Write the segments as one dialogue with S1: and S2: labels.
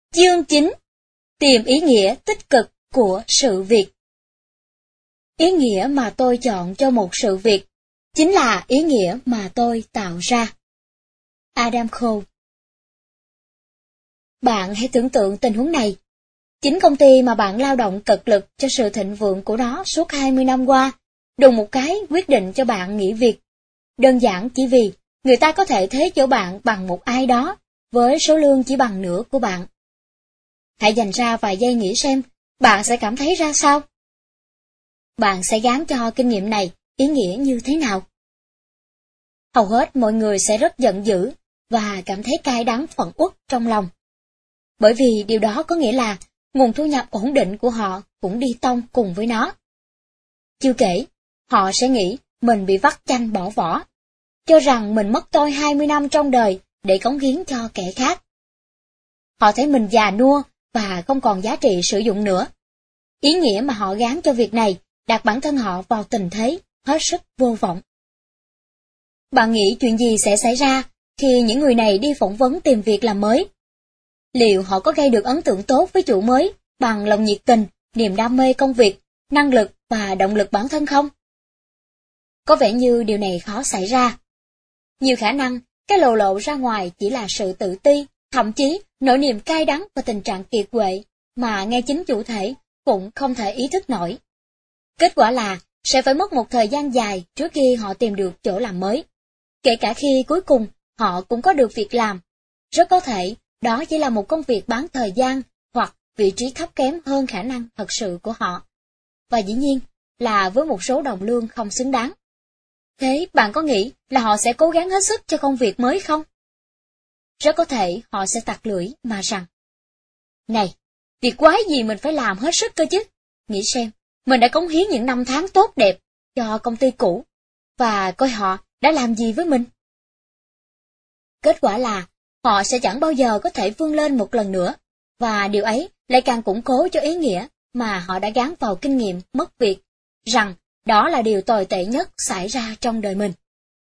S1: Chương 9. Tìm ý nghĩa tích cực của sự việc. Ý nghĩa mà tôi chọn cho một sự việc chính là ý nghĩa mà tôi tạo ra. Adam Cole. Bạn hãy tưởng tượng tình huống này. Chính công ty mà bạn lao động cật lực cho sự thịnh vượng của nó suốt 20 năm qua, đùng một cái quyết định cho bạn nghỉ việc. Đơn giản chỉ vì người ta có thể thế chỗ bạn bằng một ai đó, với số lương chỉ bằng nửa của bạn. Hãy dành ra vài giây nghĩ xem, bạn sẽ cảm thấy ra sao? Bạn sẽ gán cho kinh nghiệm này ý nghĩa như thế nào? Hầu hết mọi người sẽ rất giận dữ và cảm thấy cay đắng phẫn uất trong lòng. Bởi vì điều đó có nghĩa là nguồn thu nhập ổn định của họ cũng đi tông cùng với nó. Chưa kể, họ sẽ nghĩ mình bị vắt chanh bỏ vỏ, cho rằng mình mất tôi 20 năm trong đời để cống hiến cho kẻ khác. Họ thấy mình già nua và không còn giá trị sử dụng nữa. Ý nghĩa mà họ gán cho việc này đặt bản thân họ vào tình thế hết sức vô vọng. Bạn nghĩ chuyện gì sẽ xảy ra khi những người này đi phỏng vấn tìm việc làm mới? Liệu họ có gây được ấn tượng tốt với chủ mới bằng lòng nhiệt tình, niềm đam mê công việc, năng lực và động lực bản thân không? Có vẻ như điều này khó xảy ra. Nhiều khả năng, cái lộ ra ngoài chỉ là sự tự ti, thậm chí nỗi niềm cay đắng và tình trạng kiệt quệ mà ngay chính chủ thể cũng không thể ý thức nổi. Kết quả là sẽ phải mất một thời gian dài trước khi họ tìm được chỗ làm mới. Kể cả khi cuối cùng họ cũng có được việc làm, rất có thể đó chỉ là một công việc bán thời gian hoặc vị trí thấp kém hơn khả năng thật sự của họ. Và dĩ nhiên là với một số đồng lương không xứng đáng. Thế bạn có nghĩ là họ sẽ cố gắng hết sức cho công việc mới không? Rất có thể họ sẽ tặc lưỡi mà rằng: Này, việc quái gì mình phải làm hết sức cơ chứ? Nghĩ xem, mình đã cống hiến những năm tháng tốt đẹp cho công ty cũ, và coi họ đã làm gì với mình. Kết quả là họ sẽ chẳng bao giờ có thể vươn lên một lần nữa, và điều ấy lại càng củng cố cho ý nghĩa mà họ đã gán vào kinh nghiệm mất việc, rằng đó là điều tồi tệ nhất xảy ra trong đời mình.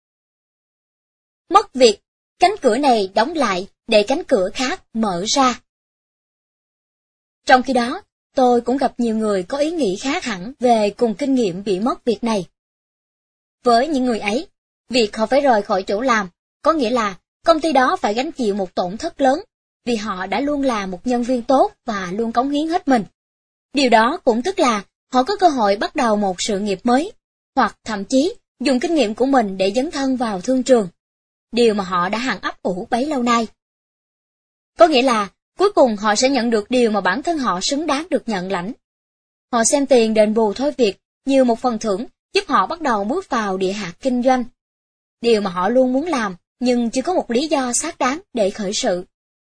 S1: Mất việc, cánh cửa này đóng lại để cánh cửa khác mở ra. Trong khi đó, tôi cũng gặp nhiều người có ý nghĩ khác hẳn về cùng kinh nghiệm bị mất việc này. Với những người ấy, việc họ phải rời khỏi chỗ làm, có nghĩa là công ty đó phải gánh chịu một tổn thất lớn, vì họ đã luôn là một nhân viên tốt và luôn cống hiến hết mình. Điều đó cũng tức là họ có cơ hội bắt đầu một sự nghiệp mới, hoặc thậm chí dùng kinh nghiệm của mình để dấn thân vào thương trường, điều mà họ đã hằng ấp ủ bấy lâu nay. Có nghĩa là cuối cùng họ sẽ nhận được điều mà bản thân họ xứng đáng được nhận lãnh. Họ xem tiền đền bù thôi việc như một phần thưởng giúp họ bắt đầu bước vào địa hạt kinh doanh, điều mà họ luôn muốn làm nhưng chưa có một lý do xác đáng để khởi sự.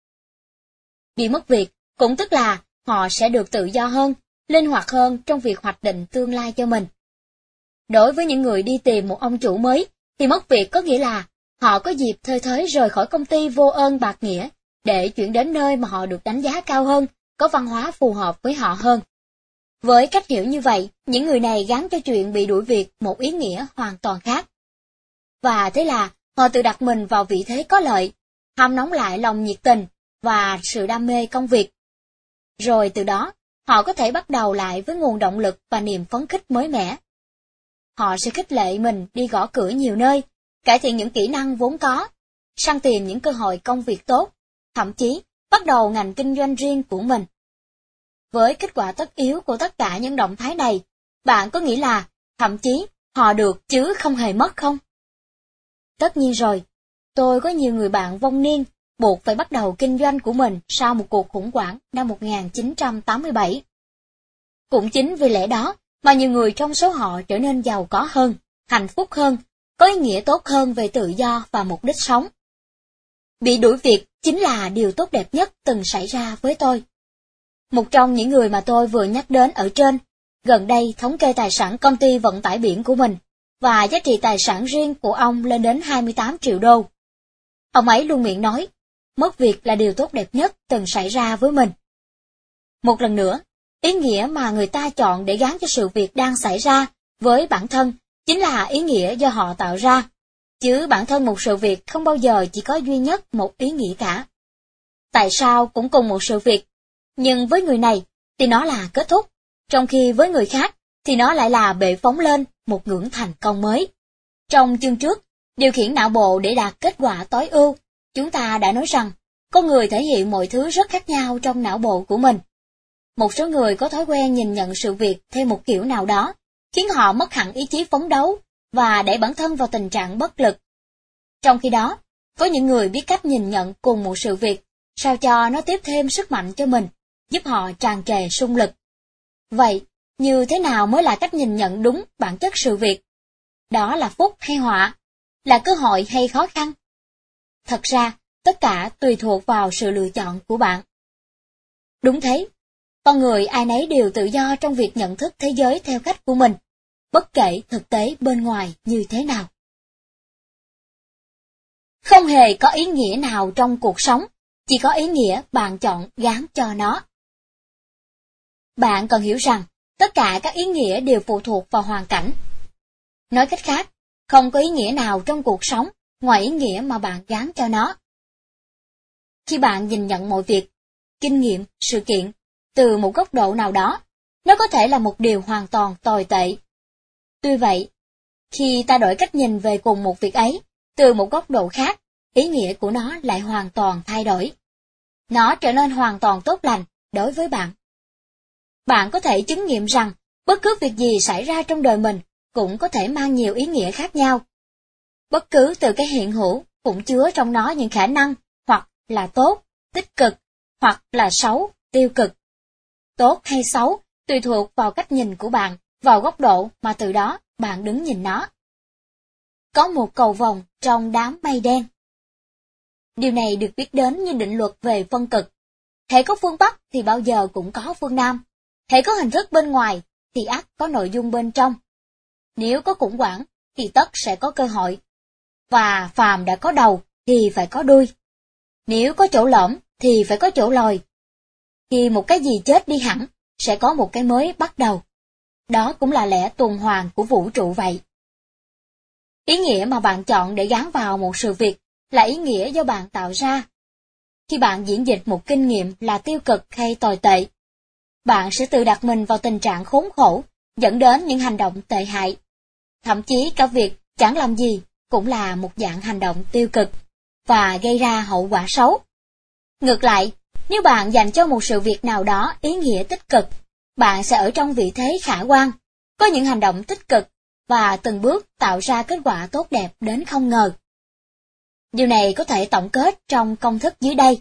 S1: Bị mất việc cũng tức là họ sẽ được tự do hơn, linh hoạt hơn trong việc hoạch định tương lai cho mình. Đối với những người đi tìm một ông chủ mới, thì mất việc có nghĩa là họ có dịp thơi thới rời khỏi công ty vô ơn bạc nghĩa để chuyển đến nơi mà họ được đánh giá cao hơn, có văn hóa phù hợp với họ hơn. Với cách hiểu như vậy, những người này gắn cho chuyện bị đuổi việc một ý nghĩa hoàn toàn khác. Và thế là họ tự đặt mình vào vị thế có lợi, hâm nóng lại lòng nhiệt tình và sự đam mê công việc. Rồi từ đó, họ có thể bắt đầu lại với nguồn động lực và niềm phấn khích mới mẻ. Họ sẽ khích lệ mình đi gõ cửa nhiều nơi, cải thiện những kỹ năng vốn có, săn tìm những cơ hội công việc tốt, thậm chí bắt đầu ngành kinh doanh riêng của mình. Với kết quả tất yếu của tất cả những động thái này, bạn có nghĩ là thậm chí họ được chứ không hề mất không? Tất nhiên rồi, tôi có nhiều người bạn vong niên buộc phải bắt đầu kinh doanh của mình sau một cuộc khủng hoảng năm 1987. Cũng chính vì lẽ đó mà nhiều người trong số họ trở nên giàu có hơn, hạnh phúc hơn, có ý nghĩa tốt hơn về tự do và mục đích sống. Bị đuổi việc chính là điều tốt đẹp nhất từng xảy ra với tôi. Một trong những người mà tôi vừa nhắc đến ở trên, gần đây thống kê tài sản công ty vận tải biển của mình, và giá trị tài sản riêng của ông lên đến 28 triệu đô. Ông ấy luôn miệng nói, mất việc là điều tốt đẹp nhất từng xảy ra với mình. Một lần nữa, ý nghĩa mà người ta chọn để gán cho sự việc đang xảy ra với bản thân chính là ý nghĩa do họ tạo ra, chứ bản thân một sự việc không bao giờ chỉ có duy nhất một ý nghĩa cả. tại sao cũng cùng một sự việc, nhưng với người này thì nó là kết thúc, trong khi với người khác thì nó lại là bệ phóng lên một ngưỡng thành công mới. Trong chương trước, điều khiển não bộ để đạt kết quả tối ưu, chúng ta đã nói rằng con người thể hiện mọi thứ rất khác nhau trong não bộ của mình. Một số người có thói quen nhìn nhận sự việc theo một kiểu nào đó, khiến họ mất hẳn ý chí phấn đấu và đẩy bản thân vào tình trạng bất lực. Trong khi đó, có những người biết cách nhìn nhận cùng một sự việc, sao cho nó tiếp thêm sức mạnh cho mình, giúp họ tràn trề sung lực. Vậy, như thế nào mới là cách nhìn nhận đúng bản chất sự việc? Đó là phúc hay họa? Là cơ hội hay khó khăn? Thật ra, tất cả tùy thuộc vào sự lựa chọn của bạn. Đúng thế, con người ai nấy đều tự do trong việc nhận thức thế giới theo cách của mình, bất kể thực tế bên ngoài như thế nào. Không hề có ý nghĩa nào trong cuộc sống, chỉ có ý nghĩa bạn chọn gán cho nó. Bạn cần hiểu rằng, tất cả các ý nghĩa đều phụ thuộc vào hoàn cảnh. Nói cách khác, không có ý nghĩa nào trong cuộc sống ngoài ý nghĩa mà bạn gán cho nó. Khi bạn nhìn nhận mọi việc, kinh nghiệm, sự kiện, từ một góc độ nào đó, nó có thể là một điều hoàn toàn tồi tệ. Tuy vậy, khi ta đổi cách nhìn về cùng một việc ấy, từ một góc độ khác, ý nghĩa của nó lại hoàn toàn thay đổi. Nó trở nên hoàn toàn tốt lành đối với bạn. Bạn có thể chứng nghiệm rằng, bất cứ việc gì xảy ra trong đời mình cũng có thể mang nhiều ý nghĩa khác nhau. Bất cứ từ cái hiện hữu cũng chứa trong nó những khả năng, hoặc là tốt, tích cực, hoặc là xấu, tiêu cực. Tốt hay xấu tùy thuộc vào cách nhìn của bạn, vào góc độ mà từ đó bạn đứng nhìn nó. Có một cầu vồng trong đám mây đen. Điều này được biết đến như định luật về phân cực. Hễ có phương Bắc thì bao giờ cũng có phương Nam. Hễ có hình thức bên ngoài thì ắt có nội dung bên trong. Nếu có khủng hoảng thì tất sẽ có cơ hội. Và phàm đã có đầu thì phải có đuôi. Nếu có chỗ lõm thì phải có chỗ lồi. Khi một cái gì chết đi hẳn, sẽ có một cái mới bắt đầu. Đó cũng là lẽ tuần hoàn của vũ trụ vậy. Ý nghĩa mà bạn chọn để gán vào một sự việc là ý nghĩa do bạn tạo ra. Khi bạn diễn dịch một kinh nghiệm là tiêu cực hay tồi tệ, bạn sẽ tự đặt mình vào tình trạng khốn khổ, dẫn đến những hành động tệ hại. Thậm chí cả việc chẳng làm gì cũng là một dạng hành động tiêu cực, và gây ra hậu quả xấu. Ngược lại, nếu bạn dành cho một sự việc nào đó ý nghĩa tích cực, bạn sẽ ở trong vị thế khả quan, có những hành động tích cực, và từng bước tạo ra kết quả tốt đẹp đến không ngờ. Điều này có thể tổng kết trong công thức dưới đây.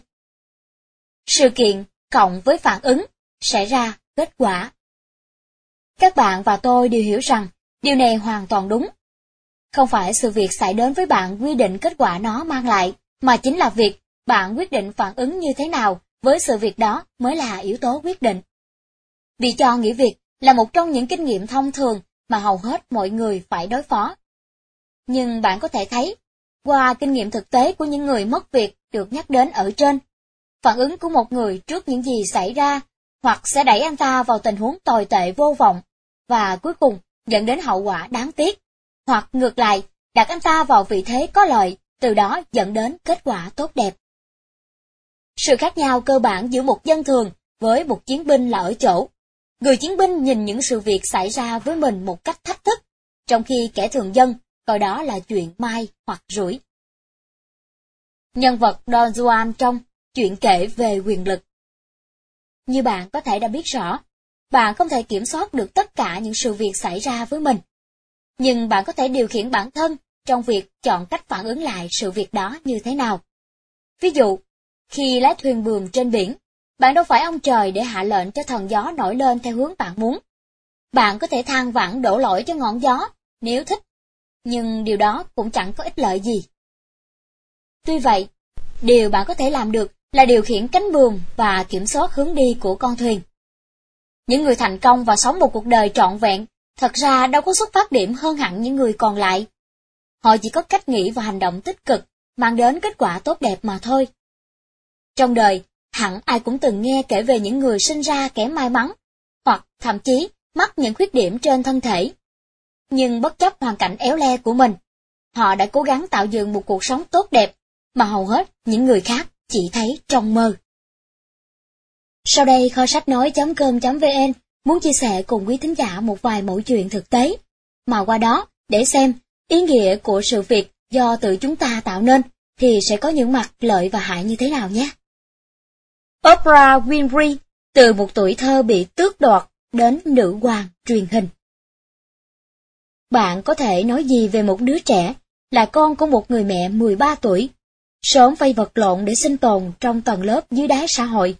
S1: Sự kiện cộng với phản ứng sẽ ra kết quả. Các bạn và tôi đều hiểu rằng điều này hoàn toàn đúng. Không phải sự việc xảy đến với bạn quy định kết quả nó mang lại, mà chính là việc bạn quyết định phản ứng như thế nào với sự việc đó mới là yếu tố quyết định. Bị cho nghỉ việc là một trong những kinh nghiệm thông thường mà hầu hết mọi người phải đối phó. Nhưng bạn có thể thấy, qua kinh nghiệm thực tế của những người mất việc được nhắc đến ở trên, phản ứng của một người trước những gì xảy ra hoặc sẽ đẩy anh ta vào tình huống tồi tệ vô vọng, và cuối cùng dẫn đến hậu quả đáng tiếc, hoặc ngược lại, đặt anh ta vào vị thế có lợi, từ đó dẫn đến kết quả tốt đẹp. Sự khác nhau cơ bản giữa một dân thường với một chiến binh là ở chỗ, người chiến binh nhìn những sự việc xảy ra với mình một cách thách thức, trong khi kẻ thường dân coi đó là chuyện may hoặc rủi. Nhân vật Don Juan trong Chuyện kể về quyền lực. Như bạn có thể đã biết rõ, bạn không thể kiểm soát được tất cả những sự việc xảy ra với mình. Nhưng bạn có thể điều khiển bản thân trong việc chọn cách phản ứng lại sự việc đó như thế nào. Ví dụ, khi lái thuyền buồm trên biển, bạn đâu phải ông trời để hạ lệnh cho thần gió nổi lên theo hướng bạn muốn. Bạn có thể than vãn đổ lỗi cho ngọn gió nếu thích, nhưng điều đó cũng chẳng có ích lợi gì. Tuy vậy, điều bạn có thể làm được là điều khiển cánh buồm và kiểm soát hướng đi của con thuyền. Những người thành công và sống một cuộc đời trọn vẹn thật ra đâu có xuất phát điểm hơn hẳn những người còn lại. Họ chỉ có cách nghĩ và hành động tích cực, mang đến kết quả tốt đẹp mà thôi. Trong đời, hẳn ai cũng từng nghe kể về những người sinh ra kém may mắn, hoặc thậm chí mắc những khuyết điểm trên thân thể. Nhưng bất chấp hoàn cảnh éo le của mình, họ đã cố gắng tạo dựng một cuộc sống tốt đẹp, mà hầu hết những người khác chỉ thấy trong mơ. Sau đây kho sách nói.com.vn muốn chia sẻ cùng quý thính giả một vài mẫu chuyện thực tế, mà qua đó để xem ý nghĩa của sự việc do tự chúng ta tạo nên thì sẽ có những mặt lợi và hại như thế nào nhé. Oprah Winfrey từ một tuổi thơ bị tước đoạt đến nữ hoàng truyền hình. Bạn có thể nói gì về một đứa trẻ là con của một người mẹ 13 tuổi, sớm phải vật lộn để sinh tồn trong tầng lớp dưới đáy xã hội?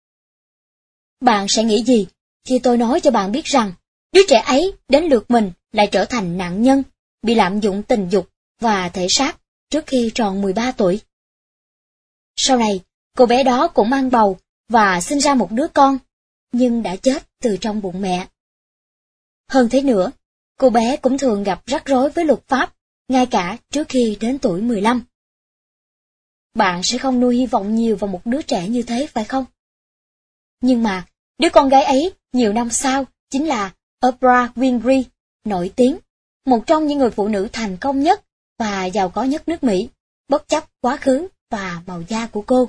S1: Bạn sẽ nghĩ gì khi tôi nói cho bạn biết rằng đứa trẻ ấy đến lượt mình lại trở thành nạn nhân, bị lạm dụng tình dục và thể xác trước khi tròn 13 tuổi? Sau này, cô bé đó cũng mang bầu và sinh ra một đứa con, nhưng đã chết từ trong bụng mẹ. Hơn thế nữa, cô bé cũng thường gặp rắc rối với luật pháp, ngay cả trước khi đến tuổi 15. Bạn sẽ không nuôi hy vọng nhiều vào một đứa trẻ như thế phải không? Nhưng mà, đứa con gái ấy nhiều năm sau chính là Oprah Winfrey, nổi tiếng, một trong những người phụ nữ thành công nhất và giàu có nhất nước Mỹ, bất chấp quá khứ và màu da của cô.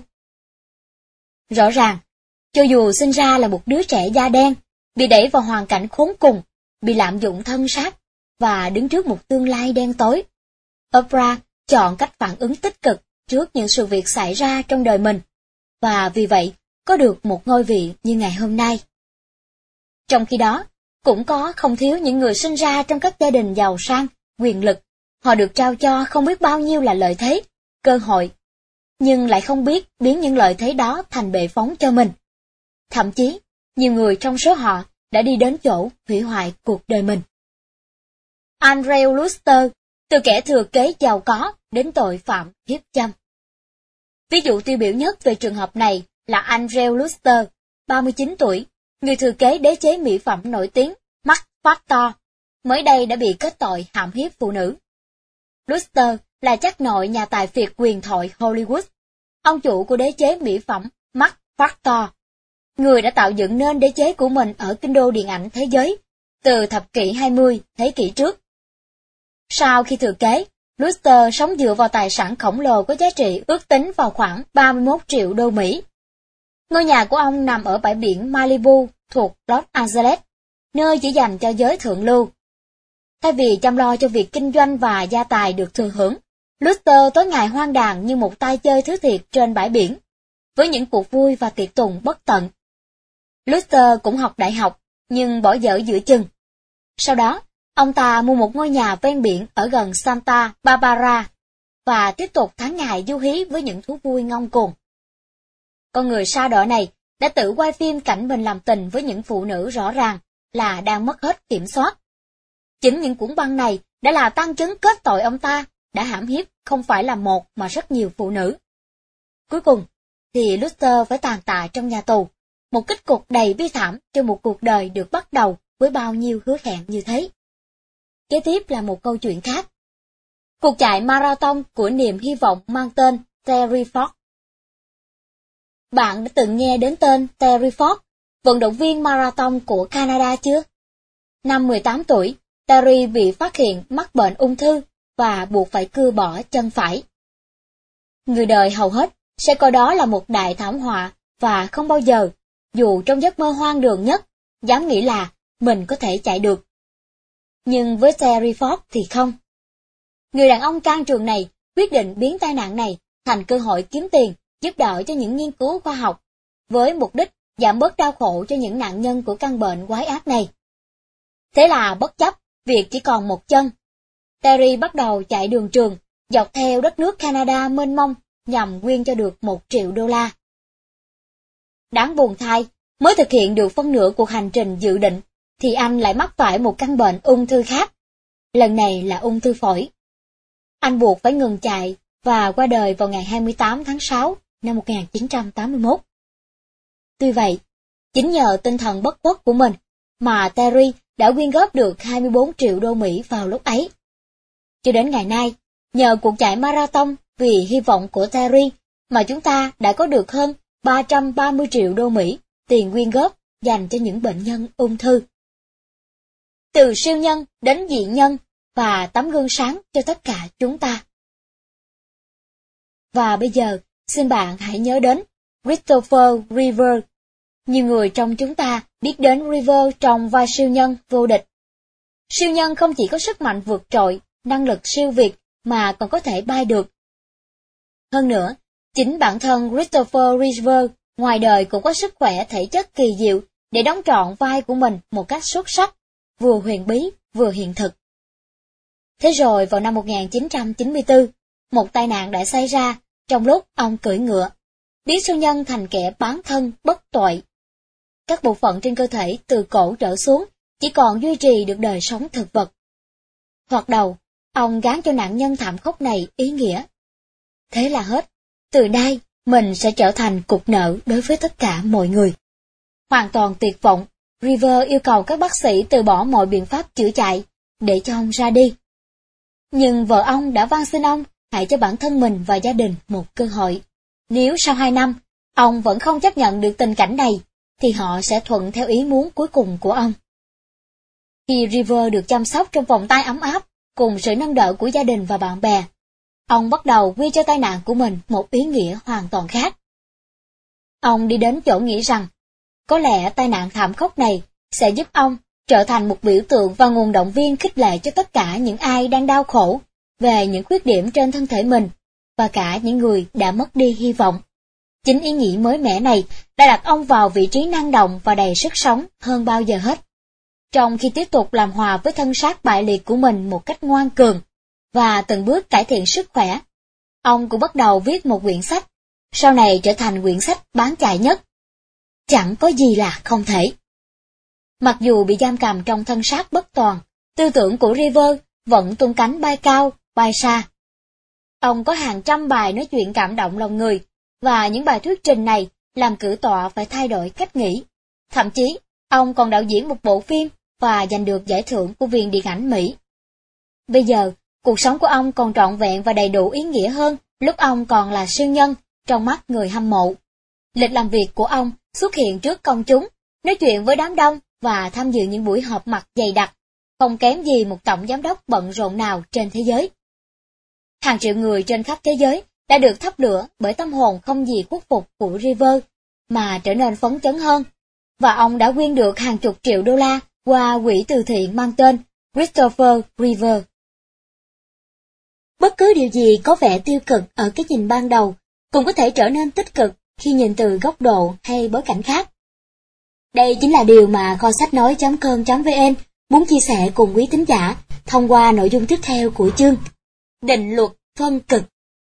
S1: Rõ ràng, cho dù sinh ra là một đứa trẻ da đen, bị đẩy vào hoàn cảnh khốn cùng, bị lạm dụng thân xác và đứng trước một tương lai đen tối, Oprah chọn cách phản ứng tích cực trước những sự việc xảy ra trong đời mình, và vì vậy có được một ngôi vị như ngày hôm nay. Trong khi đó, cũng có không thiếu những người sinh ra trong các gia đình giàu sang, quyền lực, họ được trao cho không biết bao nhiêu là lợi thế, cơ hội, nhưng lại không biết biến những lợi thế đó thành bệ phóng cho mình. Thậm chí, nhiều người trong số họ đã đi đến chỗ hủy hoại cuộc đời mình. Andrew Luster, từ kẻ thừa kế giàu có đến tội phạm hiếp dâm. Ví dụ tiêu biểu nhất về trường hợp này là Andrew Luster, 39 tuổi, người thừa kế đế chế mỹ phẩm nổi tiếng Marc Factor, mới đây đã bị kết tội hãm hiếp phụ nữ. Luster là chắc nội nhà tài phiệt huyền thoại Hollywood, ông chủ của đế chế mỹ phẩm Marc Factor, người đã tạo dựng nên đế chế của mình ở kinh đô điện ảnh thế giới từ thập kỷ 20 thế kỷ trước. Sau khi thừa kế, Luster sống dựa vào tài sản khổng lồ có giá trị ước tính vào khoảng 31 triệu đô Mỹ. Ngôi nhà của ông nằm ở bãi biển Malibu thuộc Los Angeles, nơi chỉ dành cho giới thượng lưu. Thay vì chăm lo cho việc kinh doanh và gia tài được thừa hưởng, Luster tối ngày hoang đàn như một tay chơi thứ thiệt trên bãi biển, với những cuộc vui và tiệc tùng bất tận. Luster cũng học đại học, nhưng bỏ dở giữa chừng. Sau đó, ông ta mua một ngôi nhà ven biển ở gần Santa Barbara, và tiếp tục tháng ngày du hí với những thú vui ngông cuồng. Con người sa đọa này đã tự quay phim cảnh mình làm tình với những phụ nữ rõ ràng là đang mất hết kiểm soát. Chính những cuốn băng này đã là tăng chứng kết tội ông ta đã hãm hiếp không phải là một mà rất nhiều phụ nữ. Cuối cùng, thì Luster phải tàn tạ trong nhà tù, một kết cục đầy bi thảm cho một cuộc đời được bắt đầu với bao nhiêu hứa hẹn như thế. Kế tiếp là một câu chuyện khác. Cuộc chạy marathon của niềm hy vọng mang tên Terry Ford. Bạn đã từng nghe đến tên Terry Ford, vận động viên marathon của Canada chưa? Năm 18 tuổi, Terry bị phát hiện mắc bệnh ung thư và buộc phải cưa bỏ chân phải. Người đời hầu hết sẽ coi đó là một đại thảm họa và không bao giờ, dù trong giấc mơ hoang đường nhất, dám nghĩ là mình có thể chạy được. Nhưng với Terry Ford thì không. Người đàn ông can trường này quyết định biến tai nạn này thành cơ hội kiếm tiền, giúp đỡ cho những nghiên cứu khoa học, với mục đích giảm bớt đau khổ cho những nạn nhân của căn bệnh quái ác này. Thế là bất chấp việc chỉ còn một chân, Terry bắt đầu chạy đường trường, dọc theo đất nước Canada mênh mông nhằm quyên cho được 1 triệu đô la. Đáng buồn thay, mới thực hiện được phân nửa cuộc hành trình dự định, thì anh lại mắc phải một căn bệnh ung thư khác. Lần này là ung thư phổi. Anh buộc phải ngừng chạy và qua đời vào ngày 28 tháng 6 năm 1981. Tuy vậy, chính nhờ tinh thần bất khuất của mình mà Terry đã quyên góp được 24 triệu đô Mỹ vào lúc ấy. Cho đến ngày nay, nhờ cuộc chạy marathon vì hy vọng của Terry mà chúng ta đã có được hơn 330 triệu đô Mỹ tiền quyên góp dành cho những bệnh nhân ung thư. Từ siêu nhân đến dị nhân và tấm gương sáng cho tất cả chúng ta. Và bây giờ, xin bạn hãy nhớ đến Christopher Reeve. Nhiều người trong chúng ta biết đến Reeve trong vai siêu nhân vô địch. Siêu nhân không chỉ có sức mạnh vượt trội, năng lực siêu việt, mà còn có thể bay được. Hơn nữa, chính bản thân Christopher Reeve ngoài đời cũng có sức khỏe thể chất kỳ diệu để đóng trọn vai của mình một cách xuất sắc, vừa huyền bí, vừa hiện thực. Thế rồi vào năm 1994, một tai nạn đã xảy ra trong lúc ông cưỡi ngựa, biến siêu nhân thành kẻ bán thân bất tội. Các bộ phận trên cơ thể từ cổ trở xuống chỉ còn duy trì được đời sống thực vật. Thoạt đầu, ông gán cho nạn nhân thảm khốc này ý nghĩa. Thế là hết, từ nay mình sẽ trở thành cục nợ đối với tất cả mọi người. Hoàn toàn tuyệt vọng, River yêu cầu các bác sĩ từ bỏ mọi biện pháp chữa chạy, để cho ông ra đi. Nhưng vợ ông đã van xin ông hãy cho bản thân mình và gia đình một cơ hội. Nếu sau 2 năm, ông vẫn không chấp nhận được tình cảnh này, thì họ sẽ thuận theo ý muốn cuối cùng của ông. Khi River được chăm sóc trong vòng tay ấm áp, cùng sự nâng đỡ của gia đình và bạn bè, ông bắt đầu quy cho tai nạn của mình một ý nghĩa hoàn toàn khác. Ông đi đến chỗ nghĩ rằng, có lẽ tai nạn thảm khốc này sẽ giúp ông trở thành một biểu tượng và nguồn động viên khích lệ cho tất cả những ai đang đau khổ về những khuyết điểm trên thân thể mình, và cả những người đã mất đi hy vọng. Chính ý nghĩ mới mẻ này đã đặt ông vào vị trí năng động và đầy sức sống hơn bao giờ hết. Trong khi tiếp tục làm hòa với thân xác bại liệt của mình một cách ngoan cường, và từng bước cải thiện sức khỏe, ông cũng bắt đầu viết một quyển sách, sau này trở thành quyển sách bán chạy nhất. Chẳng có gì là không thể. Mặc dù bị giam cầm trong thân xác bất toàn, tư tưởng của River vẫn tung cánh bay cao, bay xa. Ông có hàng trăm bài nói chuyện cảm động lòng người, và những bài thuyết trình này làm cử tọa phải thay đổi cách nghĩ. Thậm chí, ông còn đạo diễn một bộ phim và giành được giải thưởng của Viện Điện ảnh Mỹ. Bây giờ, cuộc sống của ông còn trọn vẹn và đầy đủ ý nghĩa hơn lúc ông còn là siêu nhân trong mắt người hâm mộ. Lịch làm việc của ông xuất hiện trước công chúng, nói chuyện với đám đông và tham dự những buổi họp mặt dày đặc, không kém gì một tổng giám đốc bận rộn nào trên thế giới. Hàng triệu người trên khắp thế giới đã được thắp lửa bởi tâm hồn không gì khuất phục của River, mà trở nên phấn chấn hơn, và ông đã quyên được hàng chục triệu đô la qua quỹ từ thiện mang tên Christopher Reeve. Bất cứ điều gì có vẻ tiêu cực ở cái nhìn ban đầu cũng có thể trở nên tích cực khi nhìn từ góc độ hay bối cảnh khác. Đây chính là điều mà kho sách nói.com.vn muốn chia sẻ cùng quý thính giả thông qua nội dung tiếp theo của chương Định luật phân cực.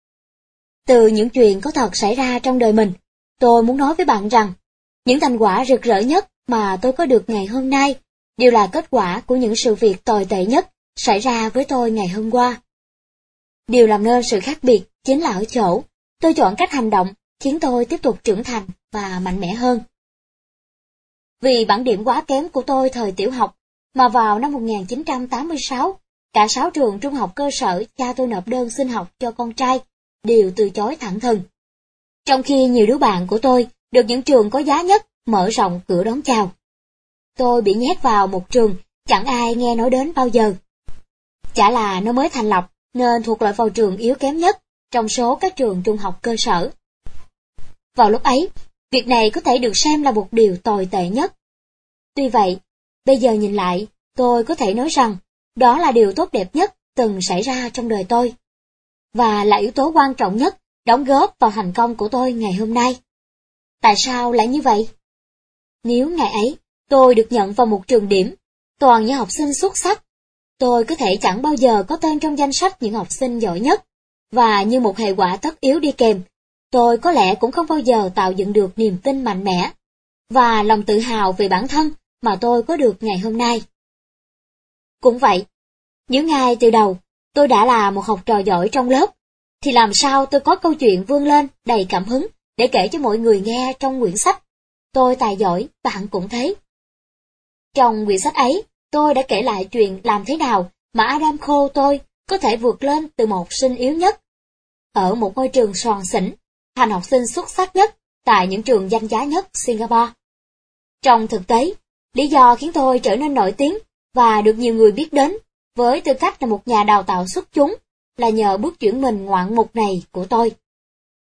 S1: Từ những chuyện có thật xảy ra trong đời mình, tôi muốn nói với bạn rằng, những thành quả rực rỡ nhất mà tôi có được ngày hôm nay đều là kết quả của những sự việc tồi tệ nhất xảy ra với tôi ngày hôm qua. Điều làm nên sự khác biệt chính là ở chỗ tôi chọn cách hành động khiến tôi tiếp tục trưởng thành và mạnh mẽ hơn. Vì bảng điểm quá kém của tôi thời tiểu học, mà vào năm 1986, cả 6 trường trung học cơ sở cha tôi nộp đơn xin học cho con trai đều từ chối thẳng thừng. Trong khi nhiều đứa bạn của tôi được những trường có giá nhất mở rộng cửa đón chào, tôi bị nhét vào một trường chẳng ai nghe nói đến bao giờ. Chả là nó mới thành lập nên thuộc loại vào trường yếu kém nhất trong số các trường trung học cơ sở. Vào lúc ấy, việc này có thể được xem là một điều tồi tệ nhất. Tuy vậy, bây giờ nhìn lại, tôi có thể nói rằng đó là điều tốt đẹp nhất từng xảy ra trong đời tôi, và là yếu tố quan trọng nhất đóng góp vào thành công của tôi ngày hôm nay. Tại sao lại như vậy? Nếu ngày ấy tôi được nhận vào một trường điểm, toàn những học sinh xuất sắc, tôi có thể chẳng bao giờ có tên trong danh sách những học sinh giỏi nhất, và như một hệ quả tất yếu đi kèm, tôi có lẽ cũng không bao giờ tạo dựng được niềm tin mạnh mẽ và lòng tự hào về bản thân mà tôi có được ngày hôm nay. Cũng vậy, nếu ngay từ đầu tôi đã là một học trò giỏi trong lớp, thì làm sao tôi có câu chuyện vươn lên đầy cảm hứng để kể cho mọi người nghe trong quyển sách Tôi tài giỏi, bạn cũng thế. Trong quyển sách ấy, tôi đã kể lại chuyện làm thế nào mà Adam Khô tôi có thể vượt lên từ một học sinh yếu nhất ở một ngôi trường soàn xỉn thành học sinh xuất sắc nhất tại những trường danh giá nhất Singapore. Trong thực tế, lý do khiến tôi trở nên nổi tiếng và được nhiều người biết đến với tư cách là một nhà đào tạo xuất chúng là nhờ bước chuyển mình ngoạn mục này của tôi.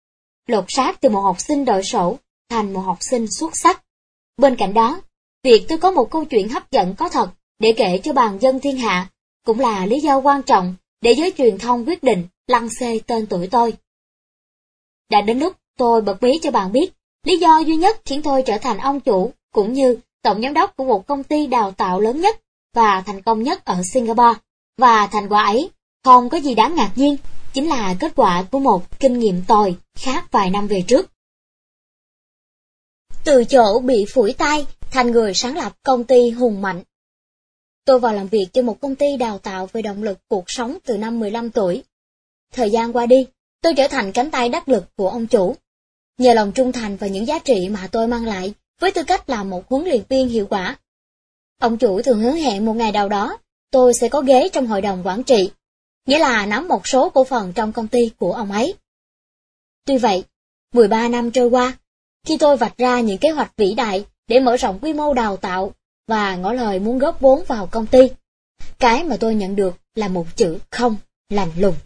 S1: lột xác từ một học sinh đội sổ thành một học sinh xuất sắc. Bên cạnh đó, việc tôi có một câu chuyện hấp dẫn có thật để kể cho bàn dân thiên hạ cũng là lý do quan trọng để giới truyền thông quyết định lăng xê tên tuổi tôi. Đã đến lúc tôi bật mí cho bạn biết lý do duy nhất khiến tôi trở thành ông chủ cũng như tổng giám đốc của một công ty đào tạo lớn nhất và thành công nhất ở Singapore. Và thành quả ấy không có gì đáng ngạc nhiên, chính là kết quả của một kinh nghiệm tồi khác vài năm về trước. Từ chỗ bị phủi tay thành người sáng lập công ty hùng mạnh. Tôi vào làm việc cho một công ty đào tạo về động lực cuộc sống từ năm 15 tuổi. Thời gian qua đi, tôi trở thành cánh tay đắc lực của ông chủ. Nhờ lòng trung thành và những giá trị mà tôi mang lại với tư cách là một huấn luyện viên hiệu quả. Ông chủ thường hứa hẹn một ngày nào đó, tôi sẽ có ghế trong hội đồng quản trị, nghĩa là nắm một số cổ phần trong công ty của ông ấy. Tuy vậy, 13 năm trôi qua, khi tôi vạch ra những kế hoạch vĩ đại để mở rộng quy mô đào tạo và ngỏ lời muốn góp vốn vào công ty, cái mà tôi nhận được là một chữ không lạnh lùng.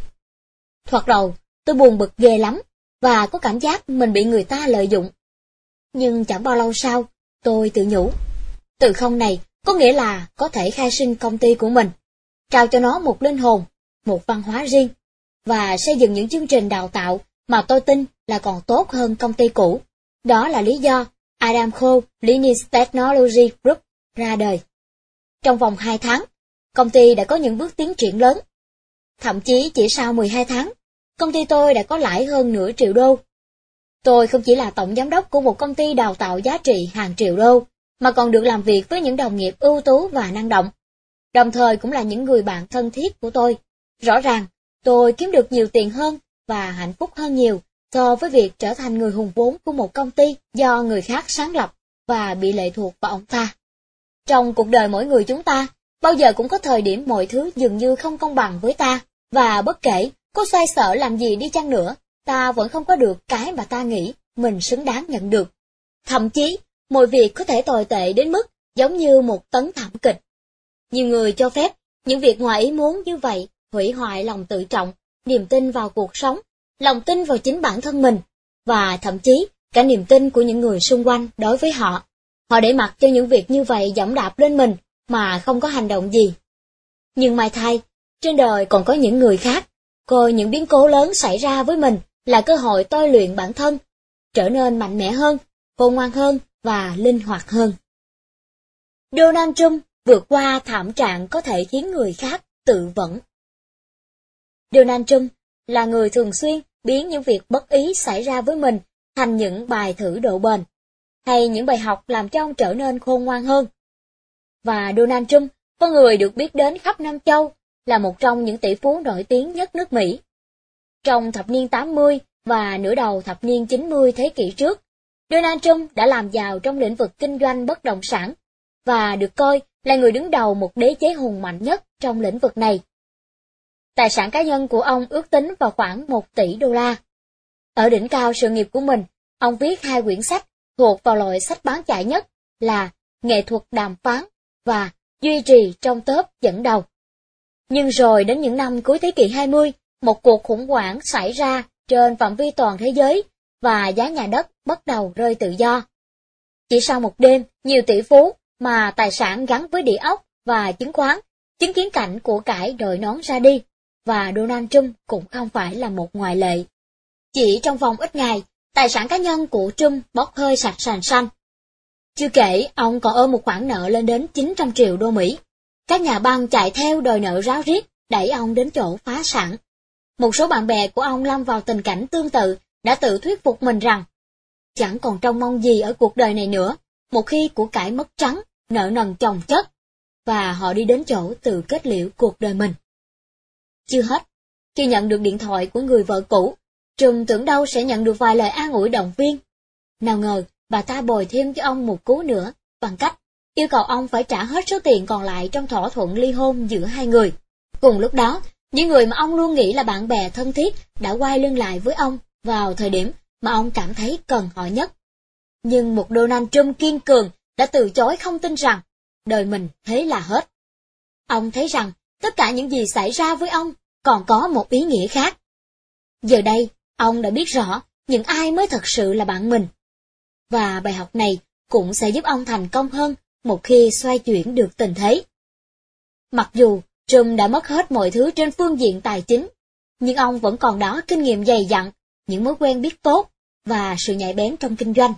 S1: Thoạt đầu, tôi buồn bực ghê lắm và có cảm giác mình bị người ta lợi dụng. Nhưng chẳng bao lâu sau, tôi tự nhủ, từ không này có nghĩa là có thể khai sinh công ty của mình, trao cho nó một linh hồn, một văn hóa riêng, và xây dựng những chương trình đào tạo mà tôi tin là còn tốt hơn công ty cũ. Đó là lý do Adamco Linux Technology Group ra đời. Trong vòng 2 tháng, công ty đã có những bước tiến triển lớn. Thậm chí chỉ sau 12 tháng, công ty tôi đã có lãi hơn nửa triệu đô. Tôi không chỉ là tổng giám đốc của một công ty đào tạo giá trị hàng triệu đô, mà còn được làm việc với những đồng nghiệp ưu tú và năng động. Đồng thời cũng là những người bạn thân thiết của tôi. Rõ ràng, tôi kiếm được nhiều tiền hơn và hạnh phúc hơn nhiều so với việc trở thành người hùng vốn của một công ty do người khác sáng lập và bị lệ thuộc vào ông ta. Trong cuộc đời mỗi người chúng ta, bao giờ cũng có thời điểm mọi thứ dường như không công bằng với ta, và bất kể có xoay sở làm gì đi chăng nữa, ta vẫn không có được cái mà ta nghĩ mình xứng đáng nhận được. Thậm chí, mọi việc có thể tồi tệ đến mức giống như một tấn thảm kịch. Nhiều người cho phép những việc ngoài ý muốn như vậy hủy hoại lòng tự trọng, niềm tin vào cuộc sống, lòng tin vào chính bản thân mình, và thậm chí cả niềm tin của những người xung quanh đối với họ. Họ để mặc cho những việc như vậy giẫm đạp lên mình mà không có hành động gì. Nhưng may thay, trên đời còn có những người khác, coi những biến cố lớn xảy ra với mình là cơ hội tôi luyện bản thân, trở nên mạnh mẽ hơn, khôn ngoan hơn và linh hoạt hơn. Donald Trump vượt qua thảm trạng có thể khiến người khác tự vẫn. Donald Trump là người thường xuyên biến những việc bất ý xảy ra với mình thành những bài thử độ bền, hay những bài học làm cho ông trở nên khôn ngoan hơn. Và Donald Trump, con người được biết đến khắp Nam Châu, là một trong những tỷ phú nổi tiếng nhất nước Mỹ. Trong thập niên 80 và nửa đầu thập niên 90 thế kỷ trước, Donald Trump đã làm giàu trong lĩnh vực kinh doanh bất động sản, và được coi là người đứng đầu một đế chế hùng mạnh nhất trong lĩnh vực này. Tài sản cá nhân của ông ước tính vào khoảng 1 tỷ đô la. Ở đỉnh cao sự nghiệp của mình, ông viết 2 quyển sách thuộc vào loại sách bán chạy nhất là Nghệ thuật đàm phán và Duy trì trong top dẫn đầu. Nhưng rồi đến những năm cuối thế kỷ 20, một cuộc khủng hoảng xảy ra trên phạm vi toàn thế giới và giá nhà đất bắt đầu rơi tự do. Chỉ sau một đêm, nhiều tỷ phú mà tài sản gắn với địa ốc và chứng khoán chứng kiến cảnh của cải đội nón ra đi, và Donald Trump cũng không phải là một ngoại lệ. Chỉ trong vòng ít ngày, tài sản cá nhân của Trump bốc hơi sạch sành xanh. Chưa kể, ông còn ôm một khoản nợ lên đến 900 triệu đô Mỹ. Các nhà băng chạy theo đòi nợ ráo riết, đẩy ông đến chỗ phá sản. Một số bạn bè của ông lâm vào tình cảnh tương tự đã tự thuyết phục mình rằng chẳng còn trông mong gì ở cuộc đời này nữa, một khi của cải mất trắng, nợ nần chồng chất, và họ đi đến chỗ tự kết liễu cuộc đời mình. Chưa hết, khi nhận được điện thoại của người vợ cũ, Trump tưởng đâu sẽ nhận được vài lời an ủi động viên. Nào ngờ, bà ta bồi thêm cho ông một cú nữa, bằng cách yêu cầu ông phải trả hết số tiền còn lại trong thỏa thuận ly hôn giữa hai người. Cùng lúc đó, những người mà ông luôn nghĩ là bạn bè thân thiết đã quay lưng lại với ông vào thời điểm mà ông cảm thấy cần họ nhất. Nhưng một Donald Trump kiên cường đã từ chối không tin rằng đời mình thế là hết. Ông thấy rằng tất cả những gì xảy ra với ông còn có một ý nghĩa khác. Giờ đây, ông đã biết rõ những ai mới thật sự là bạn mình. Và bài học này cũng sẽ giúp ông thành công hơn một khi xoay chuyển được tình thế. Mặc dù Trump đã mất hết mọi thứ trên phương diện tài chính, nhưng ông vẫn còn đó kinh nghiệm dày dặn, những mối quen biết tốt và sự nhạy bén trong kinh doanh.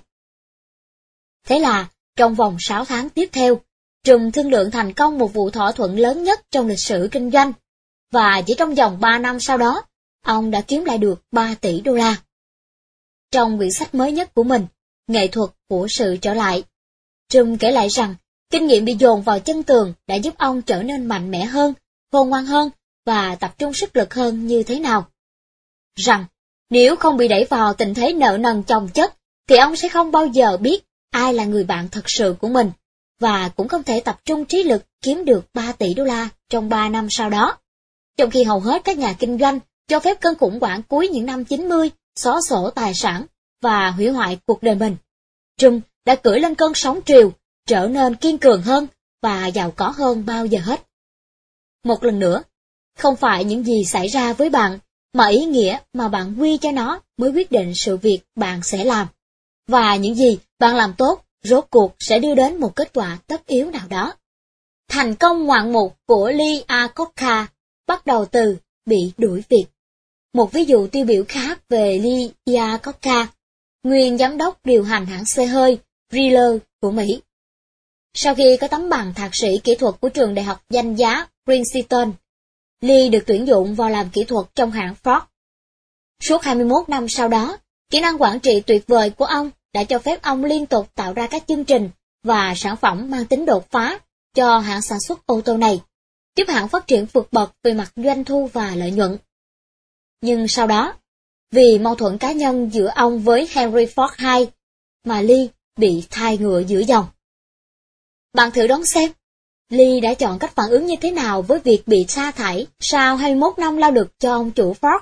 S1: Thế là, trong vòng 6 tháng tiếp theo, Trump thương lượng thành công một vụ thỏa thuận lớn nhất trong lịch sử kinh doanh, và chỉ trong vòng 3 năm sau đó, ông đã kiếm lại được 3 tỷ đô la. Trong quyển sách mới nhất của mình, Nghệ thuật của sự trở lại, Trump kể lại rằng kinh nghiệm bị dồn vào chân tường đã giúp ông trở nên mạnh mẽ hơn, khôn ngoan hơn và tập trung sức lực hơn như thế nào. Rằng, nếu không bị đẩy vào tình thế nợ nần chồng chất, thì ông sẽ không bao giờ biết ai là người bạn thật sự của mình, và cũng không thể tập trung trí lực kiếm được 3 tỷ đô la trong 3 năm sau đó. Trong khi hầu hết các nhà kinh doanh cho phép cơn khủng hoảng cuối những năm 90 xóa sổ tài sản và hủy hoại cuộc đời mình, Trump đã cưỡi lên cơn sóng triều, trở nên kiên cường hơn và giàu có hơn bao giờ hết. Một lần nữa, không phải những gì xảy ra với bạn, mà ý nghĩa mà bạn quy cho nó mới quyết định sự việc bạn sẽ làm. Và những gì bạn làm tốt, rốt cuộc sẽ đưa đến một kết quả tất yếu nào đó. Thành công ngoạn mục của Lee Iacocca bắt đầu từ bị đuổi việc. Một ví dụ tiêu biểu khác về Lee Iacocca, nguyên giám đốc điều hành hãng xe hơi Chrysler của Mỹ. Sau khi có tấm bằng thạc sĩ kỹ thuật của trường đại học danh giá Princeton, Lee được tuyển dụng vào làm kỹ thuật trong hãng Ford. Suốt 21 năm sau đó, kỹ năng quản trị tuyệt vời của ông đã cho phép ông liên tục tạo ra các chương trình và sản phẩm mang tính đột phá cho hãng sản xuất ô tô này, giúp hãng phát triển vượt bậc về mặt doanh thu và lợi nhuận. Nhưng sau đó, vì mâu thuẫn cá nhân giữa ông với Henry Ford II, mà Lee bị thai ngựa giữa dòng. Bạn thử đoán xem, Lee đã chọn cách phản ứng như thế nào với việc bị sa thải sau 21 năm lao lực cho ông chủ Ford?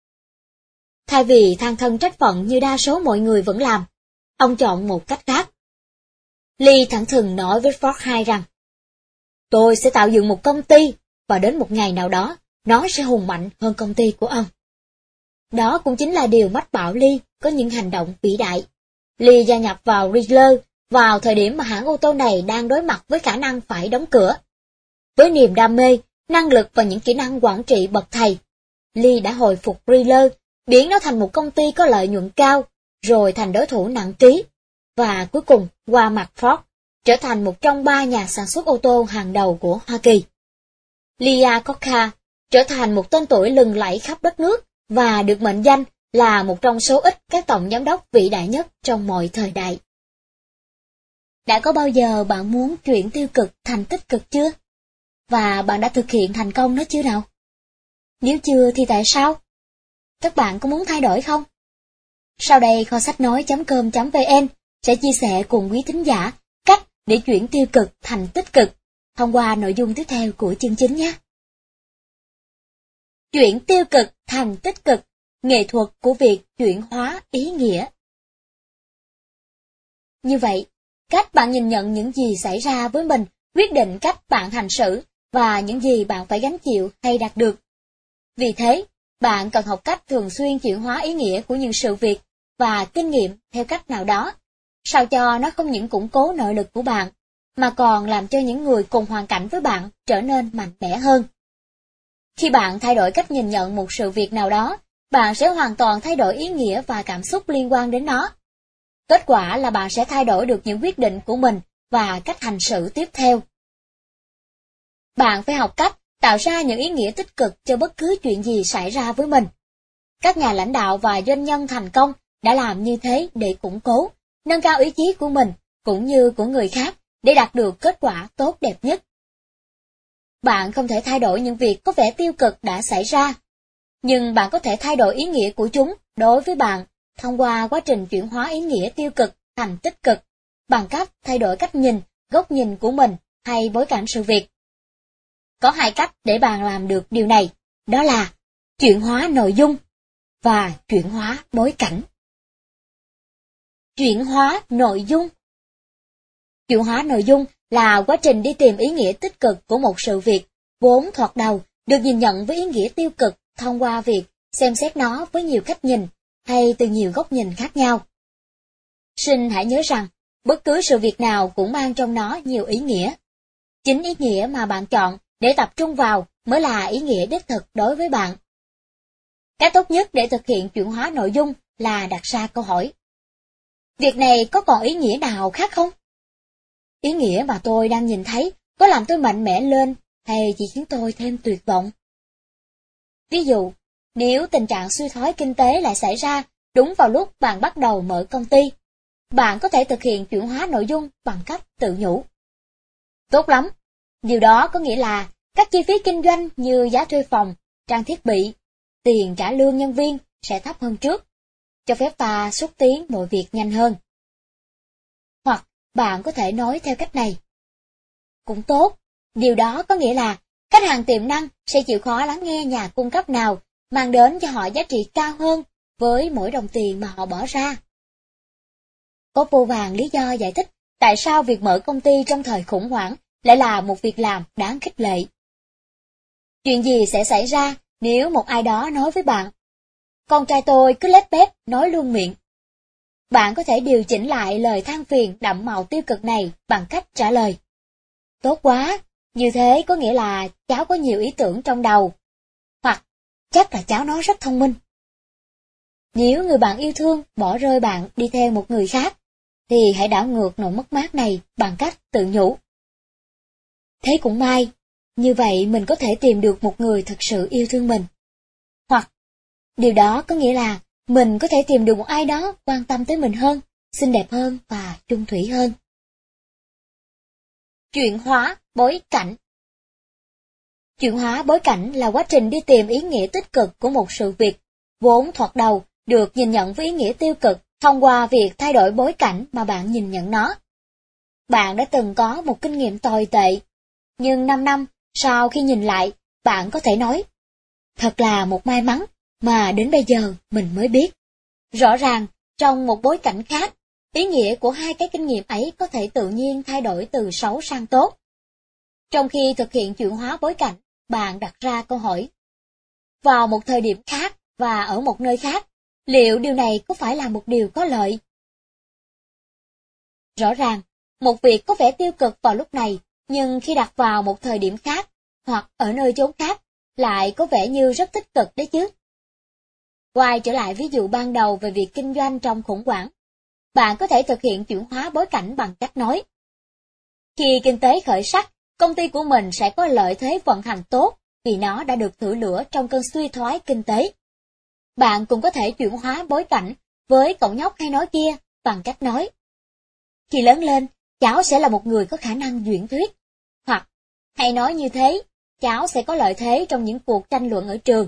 S1: Thay vì than thân trách phận như đa số mọi người vẫn làm, ông chọn một cách khác. Lee thẳng thừng nói với Ford II rằng, tôi sẽ tạo dựng một công ty, và đến một ngày nào đó, nó sẽ hùng mạnh hơn công ty của ông. Đó cũng chính là điều mách bảo Lee có những hành động vĩ đại. Lee gia nhập vào Chrysler vào thời điểm mà hãng ô tô này đang đối mặt với khả năng phải đóng cửa. Với niềm đam mê, năng lực và những kỹ năng quản trị bậc thầy, Lee đã hồi phục Chrysler, biến nó thành một công ty có lợi nhuận cao, rồi thành đối thủ nặng ký, và cuối cùng qua mặt Ford, trở thành một trong 3 nhà sản xuất ô tô hàng đầu của Hoa Kỳ. Lee Iacocca trở thành một tên tuổi lừng lẫy khắp đất nước và được mệnh danh là một trong số ít các tổng giám đốc vĩ đại nhất trong mọi thời đại. Đã có bao giờ bạn muốn chuyển tiêu cực thành tích cực chưa? Và bạn đã thực hiện thành công nó chưa nào? Nếu chưa thì tại sao? Các bạn có muốn thay đổi không? Sau đây kho sách nói.com.vn sẽ chia sẻ cùng quý thính giả cách để chuyển tiêu cực thành tích cực thông qua nội dung tiếp theo của chương chính nhé. Chuyển tiêu cực thành tích cực, nghệ thuật của việc chuyển hóa ý nghĩa. Như vậy, cách bạn nhìn nhận những gì xảy ra với mình quyết định cách bạn hành xử và những gì bạn phải gánh chịu hay đạt được. Vì thế, bạn cần học cách thường xuyên chuyển hóa ý nghĩa của những sự việc và kinh nghiệm theo cách nào đó, sao cho nó không những củng cố nội lực của bạn, mà còn làm cho những người cùng hoàn cảnh với bạn trở nên mạnh mẽ hơn. Khi bạn thay đổi cách nhìn nhận một sự việc nào đó, bạn sẽ hoàn toàn thay đổi ý nghĩa và cảm xúc liên quan đến nó. Kết quả là bạn sẽ thay đổi được những quyết định của mình và cách hành xử tiếp theo. Bạn phải học cách tạo ra những ý nghĩa tích cực cho bất cứ chuyện gì xảy ra với mình. Các nhà lãnh đạo và doanh nhân thành công đã làm như thế để củng cố, nâng cao ý chí của mình cũng như của người khác để đạt được kết quả tốt đẹp nhất. Bạn không thể thay đổi những việc có vẻ tiêu cực đã xảy ra, nhưng bạn có thể thay đổi ý nghĩa của chúng đối với bạn thông qua quá trình chuyển hóa ý nghĩa tiêu cực thành tích cực, bằng cách thay đổi cách nhìn, góc nhìn của mình hay bối cảnh sự việc. Có 2 cách để bạn làm được điều này, đó là chuyển hóa nội dung và chuyển hóa bối cảnh. Chuyển hóa nội dung. Chuyển hóa nội dung là quá trình đi tìm ý nghĩa tích cực của một sự việc, vốn thoạt đầu được nhìn nhận với ý nghĩa tiêu cực thông qua việc xem xét nó với nhiều cách nhìn, hay từ nhiều góc nhìn khác nhau. Xin hãy nhớ rằng, bất cứ sự việc nào cũng mang trong nó nhiều ý nghĩa. Chính ý nghĩa mà bạn chọn để tập trung vào mới là ý nghĩa đích thực đối với bạn. Cách tốt nhất để thực hiện chuyển hóa nội dung là đặt ra câu hỏi. Việc này có còn ý nghĩa nào khác không? Ý nghĩa mà tôi đang nhìn thấy có làm tôi mạnh mẽ lên hay chỉ khiến tôi thêm tuyệt vọng? Ví dụ, nếu tình trạng suy thoái kinh tế lại xảy ra đúng vào lúc bạn bắt đầu mở công ty, bạn có thể thực hiện chuyển hóa nội dung bằng cách tự nhủ. Tốt lắm, điều đó có nghĩa là các chi phí kinh doanh như giá thuê phòng, trang thiết bị, tiền trả lương nhân viên sẽ thấp hơn trước, cho phép ta xúc tiến mọi việc nhanh hơn. Hoặc bạn có thể nói theo cách này. Cũng tốt, điều đó có nghĩa là khách hàng tiềm năng sẽ chịu khó lắng nghe nhà cung cấp nào mang đến cho họ giá trị cao hơn với mỗi đồng tiền mà họ bỏ ra. Có vô vàn lý do giải thích tại sao việc mở công ty trong thời khủng hoảng lại là một việc làm đáng khích lệ. Chuyện gì sẽ xảy ra nếu một ai đó nói với bạn, con trai tôi cứ lép bép nói luôn miệng? Bạn có thể điều chỉnh lại lời than phiền đậm màu tiêu cực này bằng cách trả lời. Tốt quá, như thế có nghĩa là cháu có nhiều ý tưởng trong đầu. Hoặc, chắc là cháu nó rất thông minh. Nếu người bạn yêu thương bỏ rơi bạn đi theo một người khác, thì hãy đảo ngược nỗi mất mát này bằng cách tự nhủ. Thế cũng may, như vậy mình có thể tìm được một người thực sự yêu thương mình. Hoặc, điều đó có nghĩa là mình có thể tìm được một ai đó quan tâm tới mình hơn, xinh đẹp hơn và chung thủy hơn. Chuyển hóa bối cảnh. Chuyển hóa bối cảnh là quá trình đi tìm ý nghĩa tích cực của một sự việc, vốn thoạt đầu được nhìn nhận với ý nghĩa tiêu cực thông qua việc thay đổi bối cảnh mà bạn nhìn nhận nó. Bạn đã từng có một kinh nghiệm tồi tệ, nhưng 5 năm sau khi nhìn lại, bạn có thể nói, thật là một may mắn mà đến bây giờ mình mới biết. Rõ ràng, trong một bối cảnh khác, ý nghĩa của hai cái kinh nghiệm ấy có thể tự nhiên thay đổi từ xấu sang tốt. Trong khi thực hiện chuyển hóa bối cảnh, bạn đặt ra câu hỏi. Vào một thời điểm khác và ở một nơi khác, liệu điều này có phải là một điều có lợi? Rõ ràng, một việc có vẻ tiêu cực vào lúc này, nhưng khi đặt vào một thời điểm khác, hoặc ở nơi chốn khác, lại có vẻ như rất tích cực đấy chứ. Quay trở lại ví dụ ban đầu về việc kinh doanh trong khủng hoảng, bạn có thể thực hiện chuyển hóa bối cảnh bằng cách nói. Khi kinh tế khởi sắc, công ty của mình sẽ có lợi thế vận hành tốt vì nó đã được thử lửa trong cơn suy thoái kinh tế. Bạn cũng có thể chuyển hóa bối cảnh với cậu nhóc hay nói kia bằng cách nói. Khi lớn lên, cháu sẽ là một người có khả năng diễn thuyết. Hoặc, hay nói như thế, cháu sẽ có lợi thế trong những cuộc tranh luận ở trường.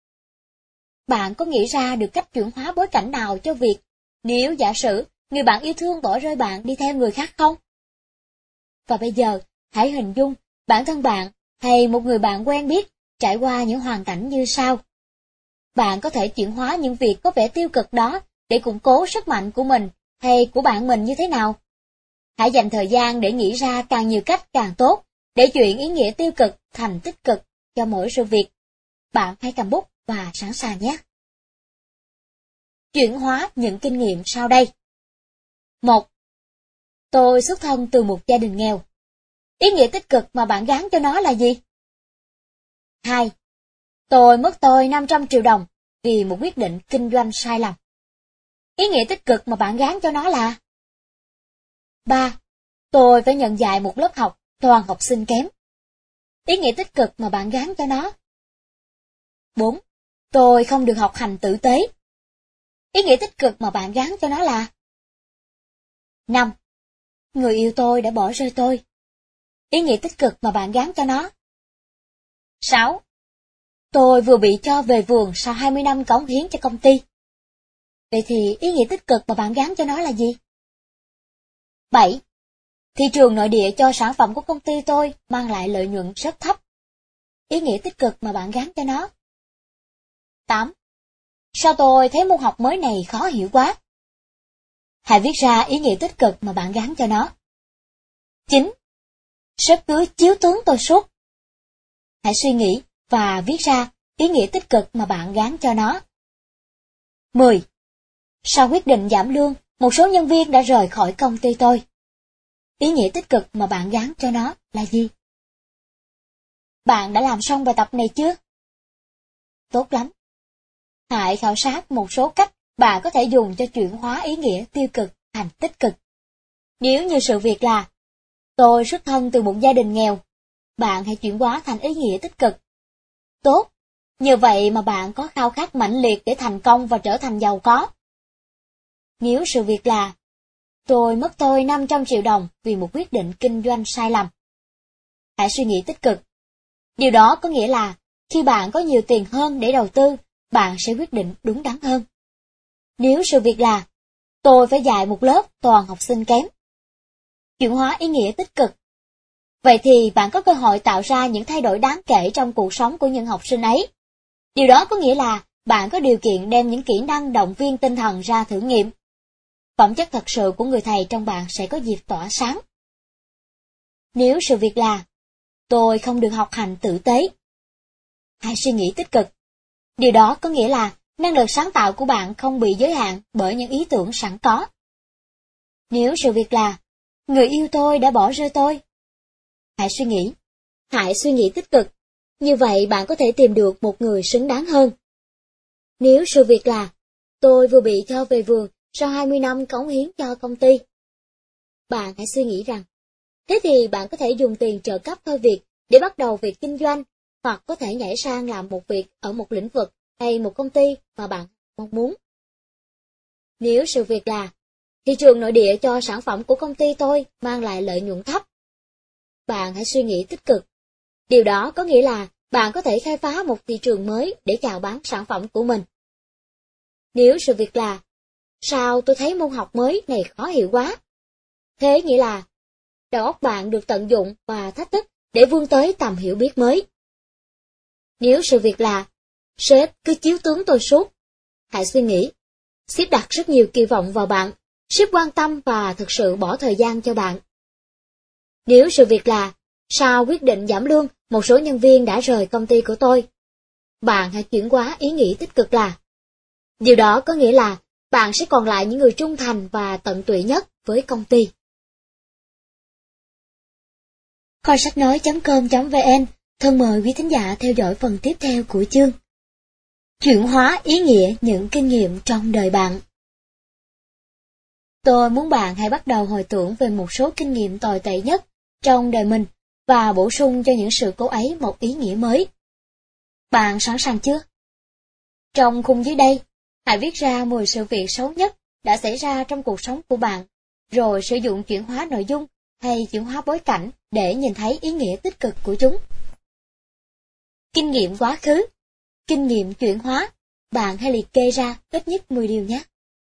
S1: Bạn có nghĩ ra được cách chuyển hóa bối cảnh nào cho việc, nếu giả sử người bạn yêu thương bỏ rơi bạn đi theo người khác không? Và bây giờ, hãy hình dung bản thân bạn hay một người bạn quen biết trải qua những hoàn cảnh như sau. Bạn có thể chuyển hóa những việc có vẻ tiêu cực đó để củng cố sức mạnh của mình hay của bạn mình như thế nào? Hãy dành thời gian để nghĩ ra càng nhiều cách càng tốt để chuyển ý nghĩa tiêu cực thành tích cực cho mỗi sự việc. Bạn hãy cầm bút và sẵn sàng nhé. Chuyển hóa những kinh nghiệm sau đây. 1. Tôi xuất thân từ một gia đình nghèo. Ý nghĩa tích cực mà bạn gán cho nó là gì? 2. Tôi mất 500 triệu đồng vì một quyết định kinh doanh sai lầm. Ý nghĩa tích cực mà bạn gán cho nó là? 3. Tôi phải nhận dạy một lớp học toàn học sinh kém. Ý nghĩa tích cực mà bạn gán cho nó? 4. Tôi không được học hành tử tế. Ý nghĩa tích cực mà bạn gán cho nó là? 5. Người yêu tôi đã bỏ rơi tôi. Ý nghĩa tích cực mà bạn gán cho nó? 6. Tôi vừa bị cho về vườn sau 20 năm cống hiến cho công ty. Vậy thì ý nghĩa tích cực mà bạn gán cho nó là gì? 7. Thị trường nội địa cho sản phẩm của công ty tôi mang lại lợi nhuận rất thấp. Ý nghĩa tích cực mà bạn gán cho nó? 8. Sao tôi thấy môn học mới này khó hiểu quá? Hãy viết ra ý nghĩa tích cực mà bạn gán cho nó. 9. Sếp cứ chiếu tướng tôi suốt. Hãy suy nghĩ và viết ra ý nghĩa tích cực mà bạn gán cho nó. 10. Sau quyết định giảm lương, một số nhân viên đã rời khỏi công ty tôi. Ý nghĩa tích cực mà bạn gán cho nó là gì? Bạn đã làm xong bài tập này chưa? Tốt lắm. Hãy khảo sát một số cách bạn có thể dùng cho chuyển hóa ý nghĩa tiêu cực thành tích cực. Nếu như sự việc là tôi xuất thân từ một gia đình nghèo, bạn hãy chuyển hóa thành ý nghĩa tích cực. Tốt, nhờ vậy mà bạn có khao khát mãnh liệt để thành công và trở thành giàu có. Nếu sự việc là tôi mất 500 triệu đồng vì một quyết định kinh doanh sai lầm, hãy suy nghĩ tích cực. Điều đó có nghĩa là khi bạn có nhiều tiền hơn để đầu tư, bạn sẽ quyết định đúng đắn hơn. Nếu sự việc là tôi phải dạy một lớp toàn học sinh kém, chuyển hóa ý nghĩa tích cực. Vậy thì bạn có cơ hội tạo ra những thay đổi đáng kể trong cuộc sống của những học sinh ấy. Điều đó có nghĩa là bạn có điều kiện đem những kỹ năng động viên tinh thần ra thử nghiệm. Phẩm chất thật sự của người thầy trong bạn sẽ có dịp tỏa sáng. Nếu sự việc là tôi không được học hành tử tế, hãy suy nghĩ tích cực. Điều đó có nghĩa là năng lực sáng tạo của bạn không bị giới hạn bởi những ý tưởng sẵn có. Nếu sự việc là người yêu tôi đã bỏ rơi tôi, hãy suy nghĩ tích cực. Như vậy bạn có thể tìm được một người xứng đáng hơn. Nếu sự việc là tôi vừa bị cho về vườn sau 20 năm cống hiến cho công ty, bạn hãy suy nghĩ rằng thế thì bạn có thể dùng tiền trợ cấp thôi việc để bắt đầu việc kinh doanh, hoặc có thể nhảy sang làm một việc ở một lĩnh vực hay một công ty mà bạn mong muốn. Nếu sự việc là thị trường nội địa cho sản phẩm của công ty tôi mang lại lợi nhuận thấp, bạn hãy suy nghĩ tích cực. Điều đó có nghĩa là bạn có thể khai phá một thị trường mới để chào bán sản phẩm của mình. Nếu sự việc là sao tôi thấy môn học mới này khó hiểu quá, thế nghĩa là đầu óc bạn được tận dụng và thách thức để vươn tới tầm hiểu biết mới. Nếu sự việc là sếp cứ chiếu tướng tôi suốt, hãy suy nghĩ sếp đặt rất nhiều kỳ vọng vào bạn, sếp quan tâm và thực sự bỏ thời gian cho bạn. Nếu sự việc là sau quyết định giảm lương, một số nhân viên đã rời công ty của tôi, bạn hãy chuyển hóa ý nghĩ tích cực là điều đó có nghĩa là bạn sẽ còn lại những người trung thành và tận tụy nhất với công ty. Kho sách nói.com.vn thân mời quý thính giả theo dõi phần tiếp theo của chương Chuyển hóa ý nghĩa những kinh nghiệm trong đời bạn. Tôi muốn bạn hãy bắt đầu hồi tưởng về một số kinh nghiệm tồi tệ nhất trong đời mình và bổ sung cho những sự cố ấy một ý nghĩa mới. Bạn sẵn sàng chưa? Trong khung dưới đây, hãy viết ra 10 sự việc xấu nhất đã xảy ra trong cuộc sống của bạn, rồi sử dụng chuyển hóa nội dung hay chuyển hóa bối cảnh để nhìn thấy ý nghĩa tích cực của chúng. Kinh nghiệm quá khứ, kinh nghiệm chuyển hóa, bạn hãy liệt kê ra ít nhất 10 điều nhé.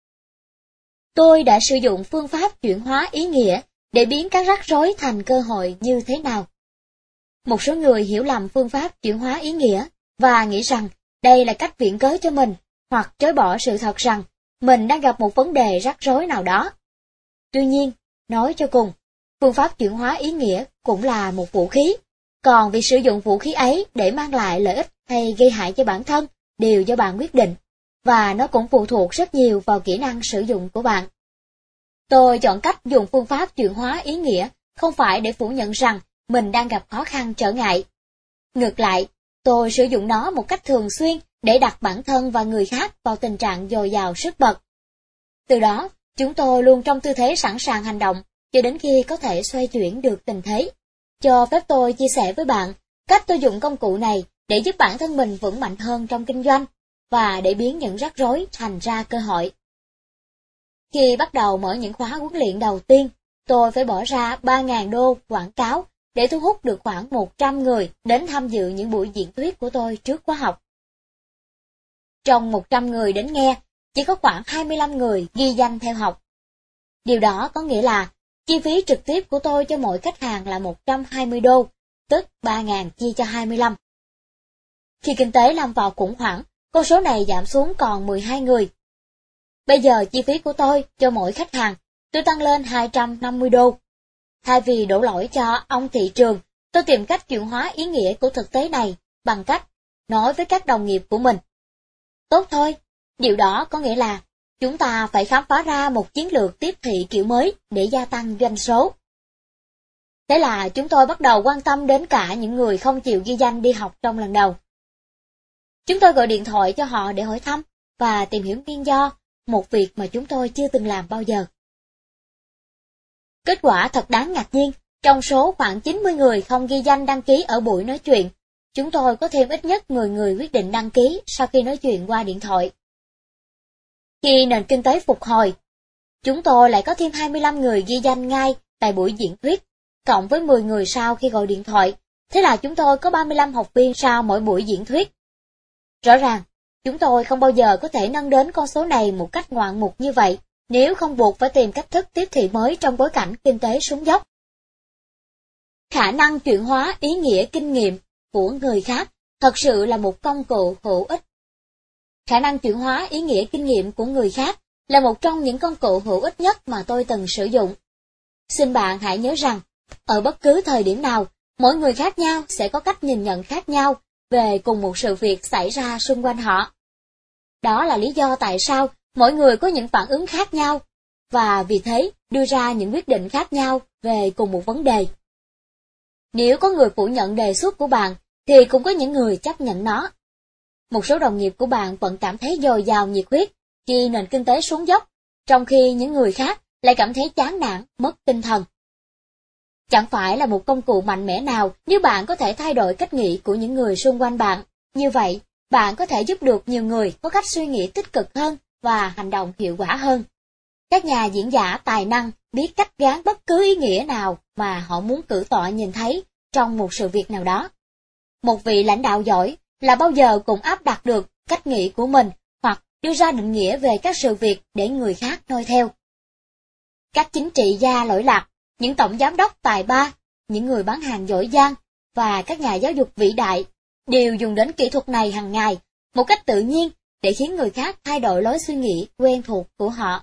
S1: Tôi đã sử dụng phương pháp chuyển hóa ý nghĩa để biến các rắc rối thành cơ hội như thế nào? Một số người hiểu lầm phương pháp chuyển hóa ý nghĩa và nghĩ rằng đây là cách viện cớ cho mình, hoặc chối bỏ sự thật rằng mình đang gặp một vấn đề rắc rối nào đó. Tuy nhiên, nói cho cùng, phương pháp chuyển hóa ý nghĩa cũng là một vũ khí, còn việc sử dụng vũ khí ấy để mang lại lợi ích hay gây hại cho bản thân đều do bạn quyết định, và nó cũng phụ thuộc rất nhiều vào kỹ năng sử dụng của bạn. Tôi chọn cách dùng phương pháp chuyển hóa ý nghĩa không phải để phủ nhận rằng mình đang gặp khó khăn trở ngại. Ngược lại, tôi sử dụng nó một cách thường xuyên để đặt bản thân và người khác vào tình trạng dồi dào sức bật. Từ đó, chúng tôi luôn trong tư thế sẵn sàng hành động cho đến khi có thể xoay chuyển được tình thế. Cho phép tôi chia sẻ với bạn cách tôi dùng công cụ này để giúp bản thân mình vững mạnh hơn trong kinh doanh và để biến những rắc rối thành ra cơ hội. Khi bắt đầu mở những khóa huấn luyện đầu tiên, tôi phải bỏ ra 3.000 đô quảng cáo để thu hút được khoảng 100 người đến tham dự những buổi diễn thuyết của tôi trước khóa học. Trong 100 người đến nghe, chỉ có khoảng 25 người ghi danh theo học. Điều đó có nghĩa là chi phí trực tiếp của tôi cho mỗi khách hàng là 120 đô, tức 3.000 chia cho 25. Khi kinh tế lâm vào khủng hoảng, con số này giảm xuống còn 12 người. Bây giờ chi phí của tôi cho mỗi khách hàng, tôi tăng lên 250 đô. Thay vì đổ lỗi cho ông thị trường, tôi tìm cách chuyển hóa ý nghĩa của thực tế này bằng cách nói với các đồng nghiệp của mình. Tốt thôi, điều đó có nghĩa là chúng ta phải khám phá ra một chiến lược tiếp thị kiểu mới để gia tăng doanh số. Thế là chúng tôi bắt đầu quan tâm đến cả những người không chịu ghi danh đi học trong lần đầu. Chúng tôi gọi điện thoại cho họ để hỏi thăm và tìm hiểu nguyên do, một việc mà chúng tôi chưa từng làm bao giờ. Kết quả thật đáng ngạc nhiên, trong số khoảng 90 người không ghi danh đăng ký ở buổi nói chuyện, chúng tôi có thêm ít nhất 10 người quyết định đăng ký sau khi nói chuyện qua điện thoại. Khi nền kinh tế phục hồi, chúng tôi lại có thêm 25 người ghi danh ngay tại buổi diễn thuyết, cộng với 10 người sau khi gọi điện thoại, thế là chúng tôi có 35 học viên sau mỗi buổi diễn thuyết. Rõ ràng, chúng tôi không bao giờ có thể nâng đến con số này một cách ngoạn mục như vậy, nếu không buộc phải tìm cách thức tiếp thị mới trong bối cảnh kinh tế xuống dốc. Khả năng chuyển hóa ý nghĩa kinh nghiệm của người khác thật sự là một công cụ hữu ích. Khả năng chuyển hóa ý nghĩa kinh nghiệm của người khác là một trong những công cụ hữu ích nhất mà tôi từng sử dụng. Xin bạn hãy nhớ rằng, ở bất cứ thời điểm nào, mỗi người khác nhau sẽ có cách nhìn nhận khác nhau về cùng một sự việc xảy ra xung quanh họ. Đó là lý do tại sao mỗi người có những phản ứng khác nhau, và vì thế đưa ra những quyết định khác nhau về cùng một vấn đề. Nếu có người phủ nhận đề xuất của bạn, thì cũng có những người chấp nhận nó. Một số đồng nghiệp của bạn vẫn cảm thấy dồi dào nhiệt huyết khi nền kinh tế xuống dốc, trong khi những người khác lại cảm thấy chán nản, mất tinh thần. Chẳng phải là một công cụ mạnh mẽ nào nếu bạn có thể thay đổi cách nghĩ của những người xung quanh bạn. Như vậy, bạn có thể giúp được nhiều người có cách suy nghĩ tích cực hơn và hành động hiệu quả hơn. Các nhà diễn giả tài năng biết cách gán bất cứ ý nghĩa nào mà họ muốn cử tọa nhìn thấy trong một sự việc nào đó. Một vị lãnh đạo giỏi là bao giờ cũng áp đặt được cách nghĩ của mình hoặc đưa ra định nghĩa về các sự việc để người khác noi theo. Các chính trị gia lỗi lạc, những tổng giám đốc tài ba, những người bán hàng giỏi giang và các nhà giáo dục vĩ đại đều dùng đến kỹ thuật này hàng ngày một cách tự nhiên để khiến người khác thay đổi lối suy nghĩ quen thuộc của họ.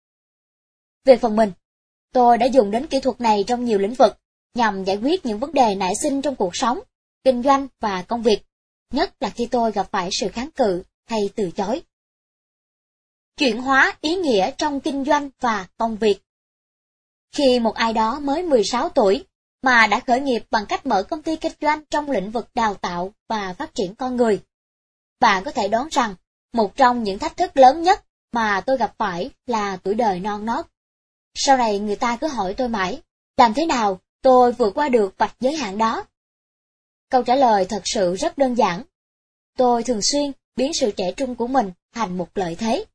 S1: Về phần mình, tôi đã dùng đến kỹ thuật này trong nhiều lĩnh vực nhằm giải quyết những vấn đề nảy sinh trong cuộc sống, kinh doanh và công việc, nhất là khi tôi gặp phải sự kháng cự hay từ chối. Chuyển hóa ý nghĩa trong kinh doanh và công việc. Khi một ai đó mới 16 tuổi mà đã khởi nghiệp bằng cách mở công ty kinh doanh trong lĩnh vực đào tạo và phát triển con người, bạn có thể đoán rằng một trong những thách thức lớn nhất mà tôi gặp phải là tuổi đời non nớt. Sau này người ta cứ hỏi tôi mãi, làm thế nào tôi vượt qua được vạch giới hạn đó? Câu trả lời thật sự rất đơn giản. Tôi thường xuyên biến sự trẻ trung của mình thành một lợi thế.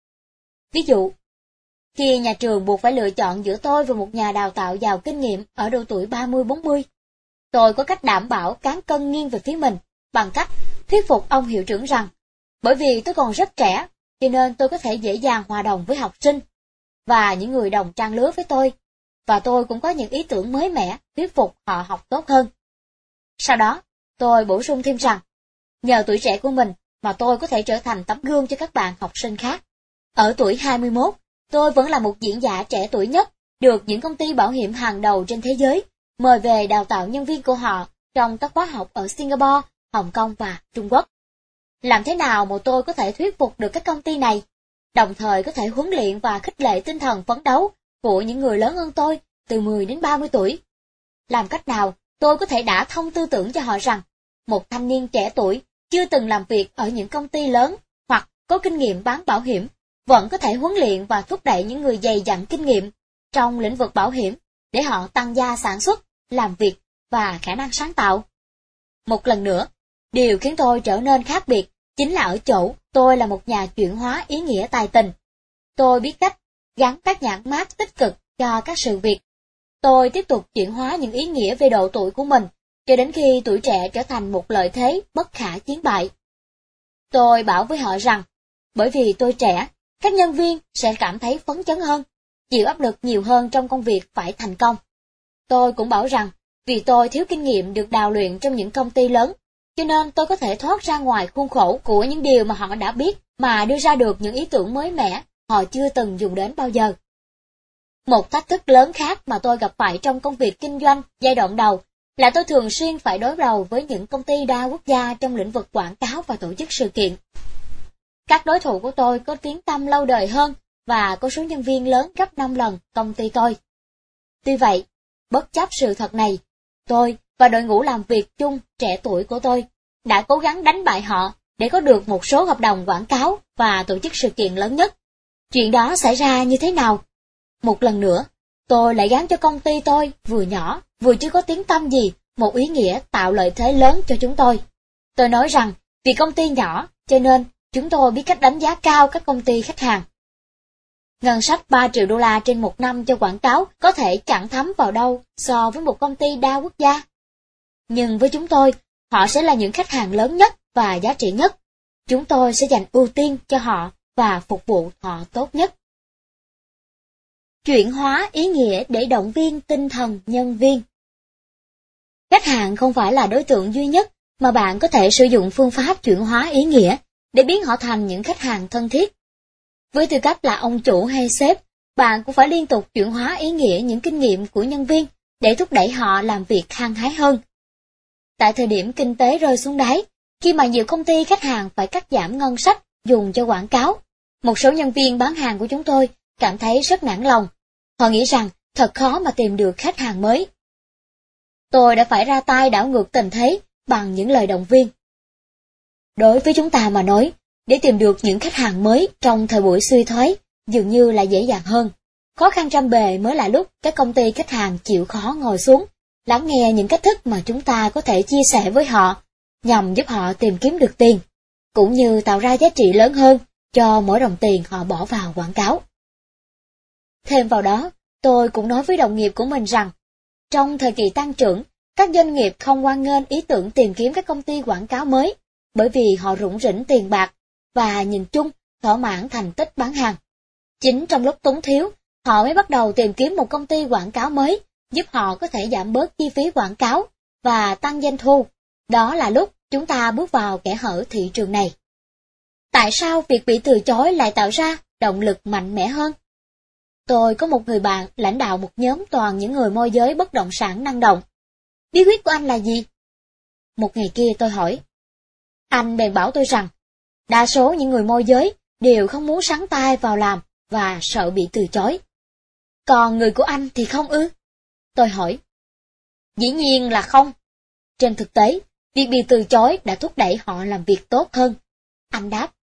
S1: Ví dụ, khi nhà trường buộc phải lựa chọn giữa tôi và một nhà đào tạo giàu kinh nghiệm ở độ tuổi 30-40, tôi có cách đảm bảo cán cân nghiêng về phía mình bằng cách thuyết phục ông hiệu trưởng rằng, bởi vì tôi còn rất trẻ, cho nên tôi có thể dễ dàng hòa đồng với học sinh và những người đồng trang lứa với tôi, và tôi cũng có những ý tưởng mới mẻ thuyết phục họ học tốt hơn. Sau đó, tôi bổ sung thêm rằng, nhờ tuổi trẻ của mình mà tôi có thể trở thành tấm gương cho các bạn học sinh khác. Ở tuổi 21, tôi vẫn là một diễn giả trẻ tuổi nhất, được những công ty bảo hiểm hàng đầu trên thế giới mời về đào tạo nhân viên của họ trong các khóa học ở Singapore, Hồng Kông và Trung Quốc. Làm thế nào mà tôi có thể thuyết phục được các công ty này, đồng thời có thể huấn luyện và khích lệ tinh thần phấn đấu của những người lớn hơn tôi từ 10 đến 30 tuổi? Làm cách nào tôi có thể đả thông tư tưởng cho họ rằng một thanh niên trẻ tuổi chưa từng làm việc ở những công ty lớn hoặc có kinh nghiệm bán bảo hiểm vẫn có thể huấn luyện và thúc đẩy những người dày dặn kinh nghiệm trong lĩnh vực bảo hiểm để họ tăng gia sản xuất, làm việc và khả năng sáng tạo? Một lần nữa, điều khiến tôi trở nên khác biệt chính là ở chỗ tôi là một nhà chuyển hóa ý nghĩa tài tình. Tôi biết cách gắn các nhãn mác tích cực cho các sự việc. Tôi tiếp tục chuyển hóa những ý nghĩa về độ tuổi của mình cho đến khi tuổi trẻ trở thành một lợi thế bất khả chiến bại. Tôi bảo với họ rằng, bởi vì tôi trẻ, các nhân viên sẽ cảm thấy phấn chấn hơn, chịu áp lực nhiều hơn trong công việc phải thành công. Tôi cũng bảo rằng, vì tôi thiếu kinh nghiệm được đào luyện trong những công ty lớn, cho nên tôi có thể thoát ra ngoài khuôn khổ của những điều mà họ đã biết mà đưa ra được những ý tưởng mới mẻ họ chưa từng dùng đến bao giờ. Một thách thức lớn khác mà tôi gặp phải trong công việc kinh doanh giai đoạn đầu là tôi thường xuyên phải đối đầu với những công ty đa quốc gia trong lĩnh vực quảng cáo và tổ chức sự kiện. Các đối thủ của tôi có tiếng tăm lâu đời hơn và có số nhân viên lớn gấp 5 lần công ty tôi. Tuy vậy, bất chấp sự thật này, tôi và đội ngũ làm việc chung trẻ tuổi của tôi đã cố gắng đánh bại họ để có được một số hợp đồng quảng cáo và tổ chức sự kiện lớn nhất. Chuyện đó xảy ra như thế nào? Một lần nữa, tôi lại gán cho công ty tôi vừa nhỏ, vừa chưa có tiếng tăm gì, một ý nghĩa tạo lợi thế lớn cho chúng tôi. Tôi nói rằng, vì công ty nhỏ, cho nên chúng tôi biết cách đánh giá cao các công ty khách hàng. Ngân sách 3 triệu đô la trên một năm cho quảng cáo có thể chẳng thấm vào đâu so với một công ty đa quốc gia. Nhưng với chúng tôi, họ sẽ là những khách hàng lớn nhất và giá trị nhất. Chúng tôi sẽ dành ưu tiên cho họ và phục vụ họ tốt nhất. Chuyển hóa ý nghĩa để động viên tinh thần nhân viên. Khách hàng không phải là đối tượng duy nhất mà bạn có thể sử dụng phương pháp chuyển hóa ý nghĩa để biến họ thành những khách hàng thân thiết. Với tư cách là ông chủ hay sếp, bạn cũng phải liên tục chuyển hóa ý nghĩa những kinh nghiệm của nhân viên để thúc đẩy họ làm việc hăng hái hơn. Tại thời điểm kinh tế rơi xuống đáy, khi mà nhiều công ty khách hàng phải cắt giảm ngân sách dùng cho quảng cáo, một số nhân viên bán hàng của chúng tôi cảm thấy rất nản lòng. Họ nghĩ rằng thật khó mà tìm được khách hàng mới. Tôi đã phải ra tay đảo ngược tình thế bằng những lời động viên. Đối với chúng ta mà nói, để tìm được những khách hàng mới trong thời buổi suy thoái dường như là dễ dàng hơn. Khó khăn trăm bề mới là lúc các công ty khách hàng chịu khó ngồi xuống, lắng nghe những cách thức mà chúng ta có thể chia sẻ với họ, nhằm giúp họ tìm kiếm được tiền, cũng như tạo ra giá trị lớn hơn cho mỗi đồng tiền họ bỏ vào quảng cáo. Thêm vào đó, tôi cũng nói với đồng nghiệp của mình rằng, trong thời kỳ tăng trưởng, các doanh nghiệp không hoan nghênh ý tưởng tìm kiếm các công ty quảng cáo mới, bởi vì họ rủng rỉnh tiền bạc và nhìn chung thỏa mãn thành tích bán hàng. Chính trong lúc túng thiếu, họ mới bắt đầu tìm kiếm một công ty quảng cáo mới, giúp họ có thể giảm bớt chi phí quảng cáo và tăng doanh thu. Đó là lúc chúng ta bước vào kẽ hở thị trường này. Tại sao việc bị từ chối lại tạo ra động lực mạnh mẽ hơn? Tôi có một người bạn lãnh đạo một nhóm toàn những người môi giới bất động sản năng động. Bí quyết của anh là gì? Một ngày kia tôi hỏi. Anh bèn bảo tôi rằng, đa số những người môi giới đều không muốn sắn tay vào làm và sợ bị từ chối. Còn người của anh thì không ư? Tôi hỏi. Dĩ nhiên là không. Trên thực tế, việc bị từ chối đã thúc đẩy họ làm việc tốt hơn. Anh đáp.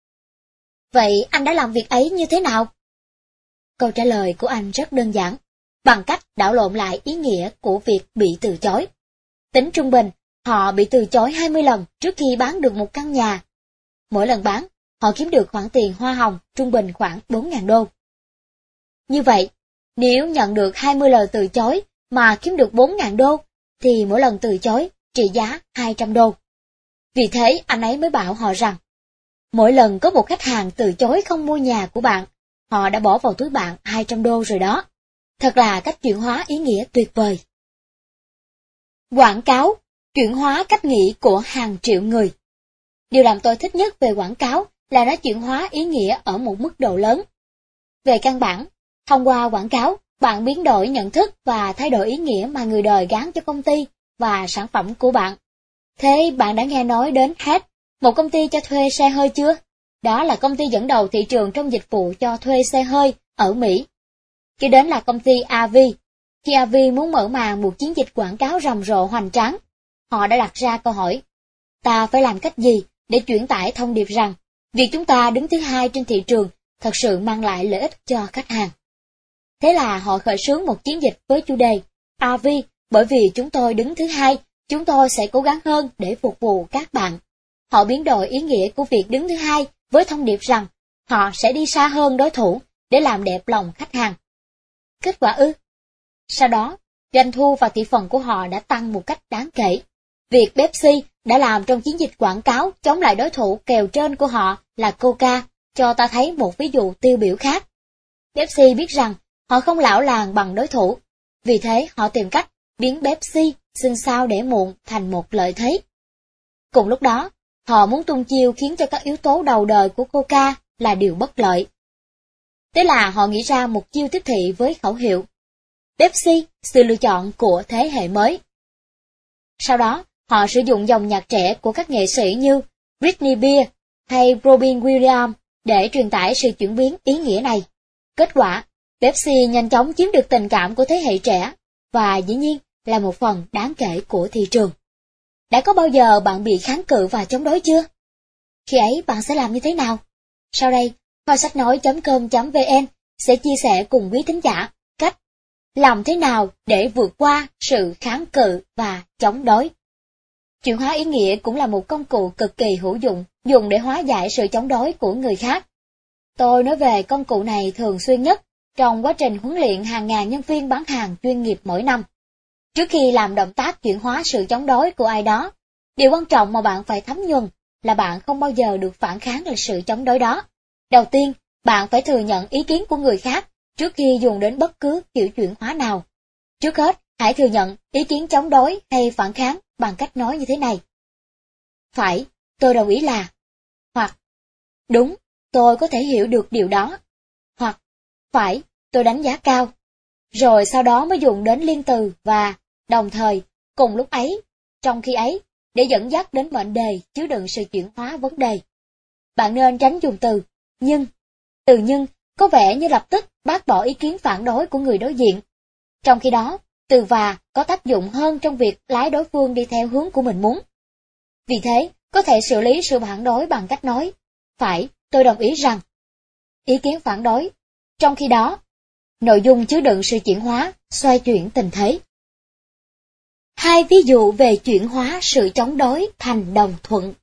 S1: Vậy anh đã làm việc ấy như thế nào? Câu trả lời của anh rất đơn giản, bằng cách đảo lộn lại ý nghĩa của việc bị từ chối. Tính trung bình, họ bị từ chối 20 lần trước khi bán được một căn nhà. Mỗi lần bán, họ kiếm được khoản tiền hoa hồng trung bình khoảng 4.000 đô. Như vậy, nếu nhận được 20 lời từ chối mà kiếm được 4.000 đô, thì mỗi lần từ chối trị giá 200 đô. Vì thế anh ấy mới bảo họ rằng, mỗi lần có một khách hàng từ chối không mua nhà của bạn, họ đã bỏ vào túi bạn 200 đô rồi đó. Thật là cách chuyển hóa ý nghĩa tuyệt vời. Quảng cáo, chuyển hóa cách nghĩ của hàng triệu người. Điều làm tôi thích nhất về quảng cáo là nó chuyển hóa ý nghĩa ở một mức độ lớn. Về căn bản, thông qua quảng cáo, bạn biến đổi nhận thức và thay đổi ý nghĩa mà người đời gán cho công ty và sản phẩm của bạn. Thế bạn đã nghe nói đến Hertz, một công ty cho thuê xe hơi chưa? Đó là công ty dẫn đầu thị trường trong dịch vụ cho thuê xe hơi ở Mỹ. Kế đến là công ty AV. Khi AV muốn mở màn một chiến dịch quảng cáo rầm rộ hoành tráng, họ đã đặt ra câu hỏi, ta phải làm cách gì để truyền tải thông điệp rằng việc chúng ta đứng thứ hai trên thị trường thật sự mang lại lợi ích cho khách hàng. Thế là họ khởi xướng một chiến dịch với chủ đề AV, bởi vì chúng tôi đứng thứ hai, chúng tôi sẽ cố gắng hơn để phục vụ các bạn. Họ biến đổi ý nghĩa của việc đứng thứ hai với thông điệp rằng họ sẽ đi xa hơn đối thủ để làm đẹp lòng khách hàng. Kết quả ư? Sau đó, doanh thu và thị phần của họ đã tăng một cách đáng kể. Việc Pepsi đã làm trong chiến dịch quảng cáo chống lại đối thủ kèo trên của họ là Coca cho ta thấy một ví dụ tiêu biểu khác. Pepsi biết rằng họ không lão làng bằng đối thủ, vì thế họ tìm cách biến Pepsi sinh sao để muộn thành một lợi thế. Cùng lúc đó, họ muốn tung chiêu khiến cho các yếu tố đầu đời của Coca là điều bất lợi. Thế là họ nghĩ ra một chiêu tiếp thị với khẩu hiệu Pepsi, sự lựa chọn của thế hệ mới. Sau đó, họ sử dụng dòng nhạc trẻ của các nghệ sĩ như Britney Spears, hay Robin Williams để truyền tải sự chuyển biến ý nghĩa này. Kết quả, Pepsi nhanh chóng chiếm được tình cảm của thế hệ trẻ, và dĩ nhiên là một phần đáng kể của thị trường. Đã có bao giờ bạn bị kháng cự và chống đối chưa? Khi ấy bạn sẽ làm như thế nào? Sau đây, kho sách nói.com.vn sẽ chia sẻ cùng quý thính giả cách làm thế nào để vượt qua sự kháng cự và chống đối. Chuyển hóa ý nghĩa cũng là một công cụ cực kỳ hữu dụng, dùng để hóa giải sự chống đối của người khác. Tôi nói về công cụ này thường xuyên nhất trong quá trình huấn luyện hàng ngàn nhân viên bán hàng chuyên nghiệp mỗi năm. Trước khi làm động tác chuyển hóa sự chống đối của ai đó, điều quan trọng mà bạn phải thấm nhuần là bạn không bao giờ được phản kháng lại sự chống đối đó. Đầu tiên, bạn phải thừa nhận ý kiến của người khác trước khi dùng đến bất cứ kiểu chuyển hóa nào. Trước hết, hãy thừa nhận ý kiến chống đối hay phản kháng bằng cách nói như thế này. Phải, tôi đồng ý là. Hoặc, đúng, tôi có thể hiểu được điều đó. Hoặc, phải, tôi đánh giá cao. Rồi sau đó mới dùng đến liên từ và đồng thời, cùng lúc ấy, trong khi ấy, để dẫn dắt đến mệnh đề chứa đựng sự chuyển hóa vấn đề. Bạn nên tránh dùng từ nhưng. Từ nhưng có vẻ như lập tức bác bỏ ý kiến phản đối của người đối diện. Trong khi đó, từ và có tác dụng hơn trong việc lái đối phương đi theo hướng của mình muốn. Vì thế, có thể xử lý sự phản đối bằng cách nói, phải, tôi đồng ý rằng. Ý kiến phản đối. Trong khi đó, nội dung chứa đựng sự chuyển hóa, xoay chuyển tình thế. Hai ví dụ về chuyển hóa sự chống đối thành đồng thuận.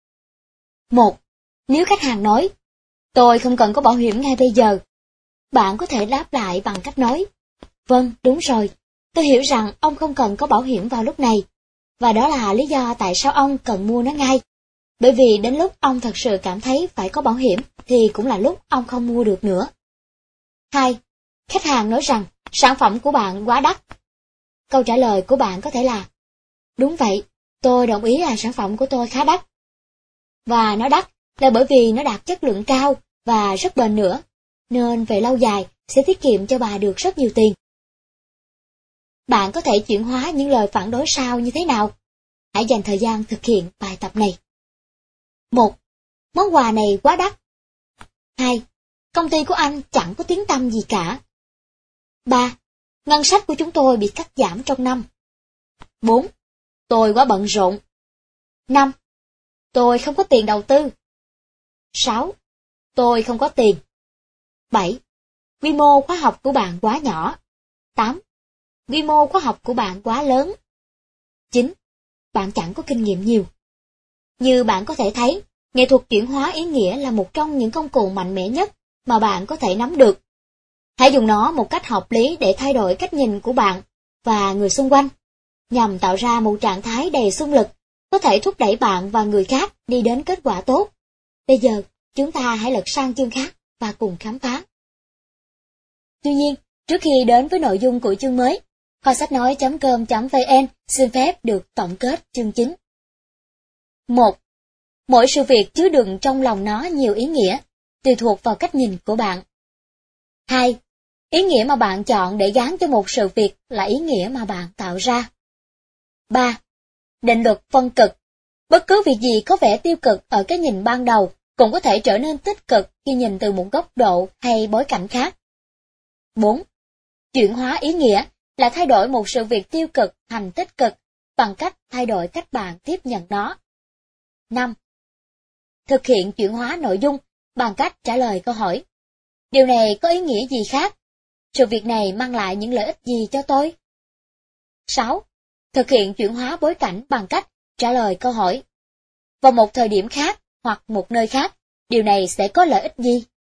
S1: 1. Nếu khách hàng nói, tôi không cần có bảo hiểm ngay bây giờ, bạn có thể đáp lại bằng cách nói, vâng, đúng rồi, tôi hiểu rằng ông không cần có bảo hiểm vào lúc này, và đó là lý do tại sao ông cần mua nó ngay. Bởi vì đến lúc ông thật sự cảm thấy phải có bảo hiểm, thì cũng là lúc ông không mua được nữa. 2. Khách hàng nói rằng, sản phẩm của bạn quá đắt. Câu trả lời của bạn có thể là, đúng vậy, tôi đồng ý là sản phẩm của tôi khá đắt. Và nó đắt là bởi vì nó đạt chất lượng cao và rất bền nữa, nên về lâu dài sẽ tiết kiệm cho bà được rất nhiều tiền. Bạn có thể chuyển hóa những lời phản đối sau như thế nào? Hãy dành thời gian thực hiện bài tập này. 1. Món quà này quá đắt. 2. Công ty của anh chẳng có tiếng tăm gì cả. 3. Ngân sách của chúng tôi bị cắt giảm trong năm. 4. Tôi quá bận rộn. 5. Tôi không có tiền đầu tư. 6. Tôi không có tiền. 7. Quy mô khóa học của bạn quá nhỏ. 8. Quy mô khóa học của bạn quá lớn. 9. Bạn chẳng có kinh nghiệm nhiều. Như bạn có thể thấy, nghệ thuật chuyển hóa ý nghĩa là một trong những công cụ mạnh mẽ nhất mà bạn có thể nắm được. Hãy dùng nó một cách hợp lý để thay đổi cách nhìn của bạn và người xung quanh, nhằm tạo ra một trạng thái đầy xung lực, có thể thúc đẩy bạn và người khác đi đến kết quả tốt. Bây giờ, chúng ta hãy lật sang chương khác và cùng khám phá. Tuy nhiên, trước khi đến với nội dung của chương mới, kho sách nói.com.vn xin phép được tổng kết chương chính. 1. Mỗi sự việc chứa đựng trong lòng nó nhiều ý nghĩa, tùy thuộc vào cách nhìn của bạn. 2. Ý nghĩa mà bạn chọn để gán cho một sự việc là ý nghĩa mà bạn tạo ra. 3. Định luật phân cực. Bất cứ việc gì có vẻ tiêu cực ở cái nhìn ban đầu cũng có thể trở nên tích cực khi nhìn từ một góc độ hay bối cảnh khác. 4. Chuyển hóa ý nghĩa là thay đổi một sự việc tiêu cực thành tích cực bằng cách thay đổi cách bạn tiếp nhận nó. 5. Thực hiện chuyển hóa nội dung bằng cách trả lời câu hỏi. Điều này có ý nghĩa gì khác? Sự việc này mang lại những lợi ích gì cho tôi? 6. Thực hiện chuyển hóa bối cảnh bằng cách trả lời câu hỏi. Vào một thời điểm khác hoặc một nơi khác, điều này sẽ có lợi ích gì?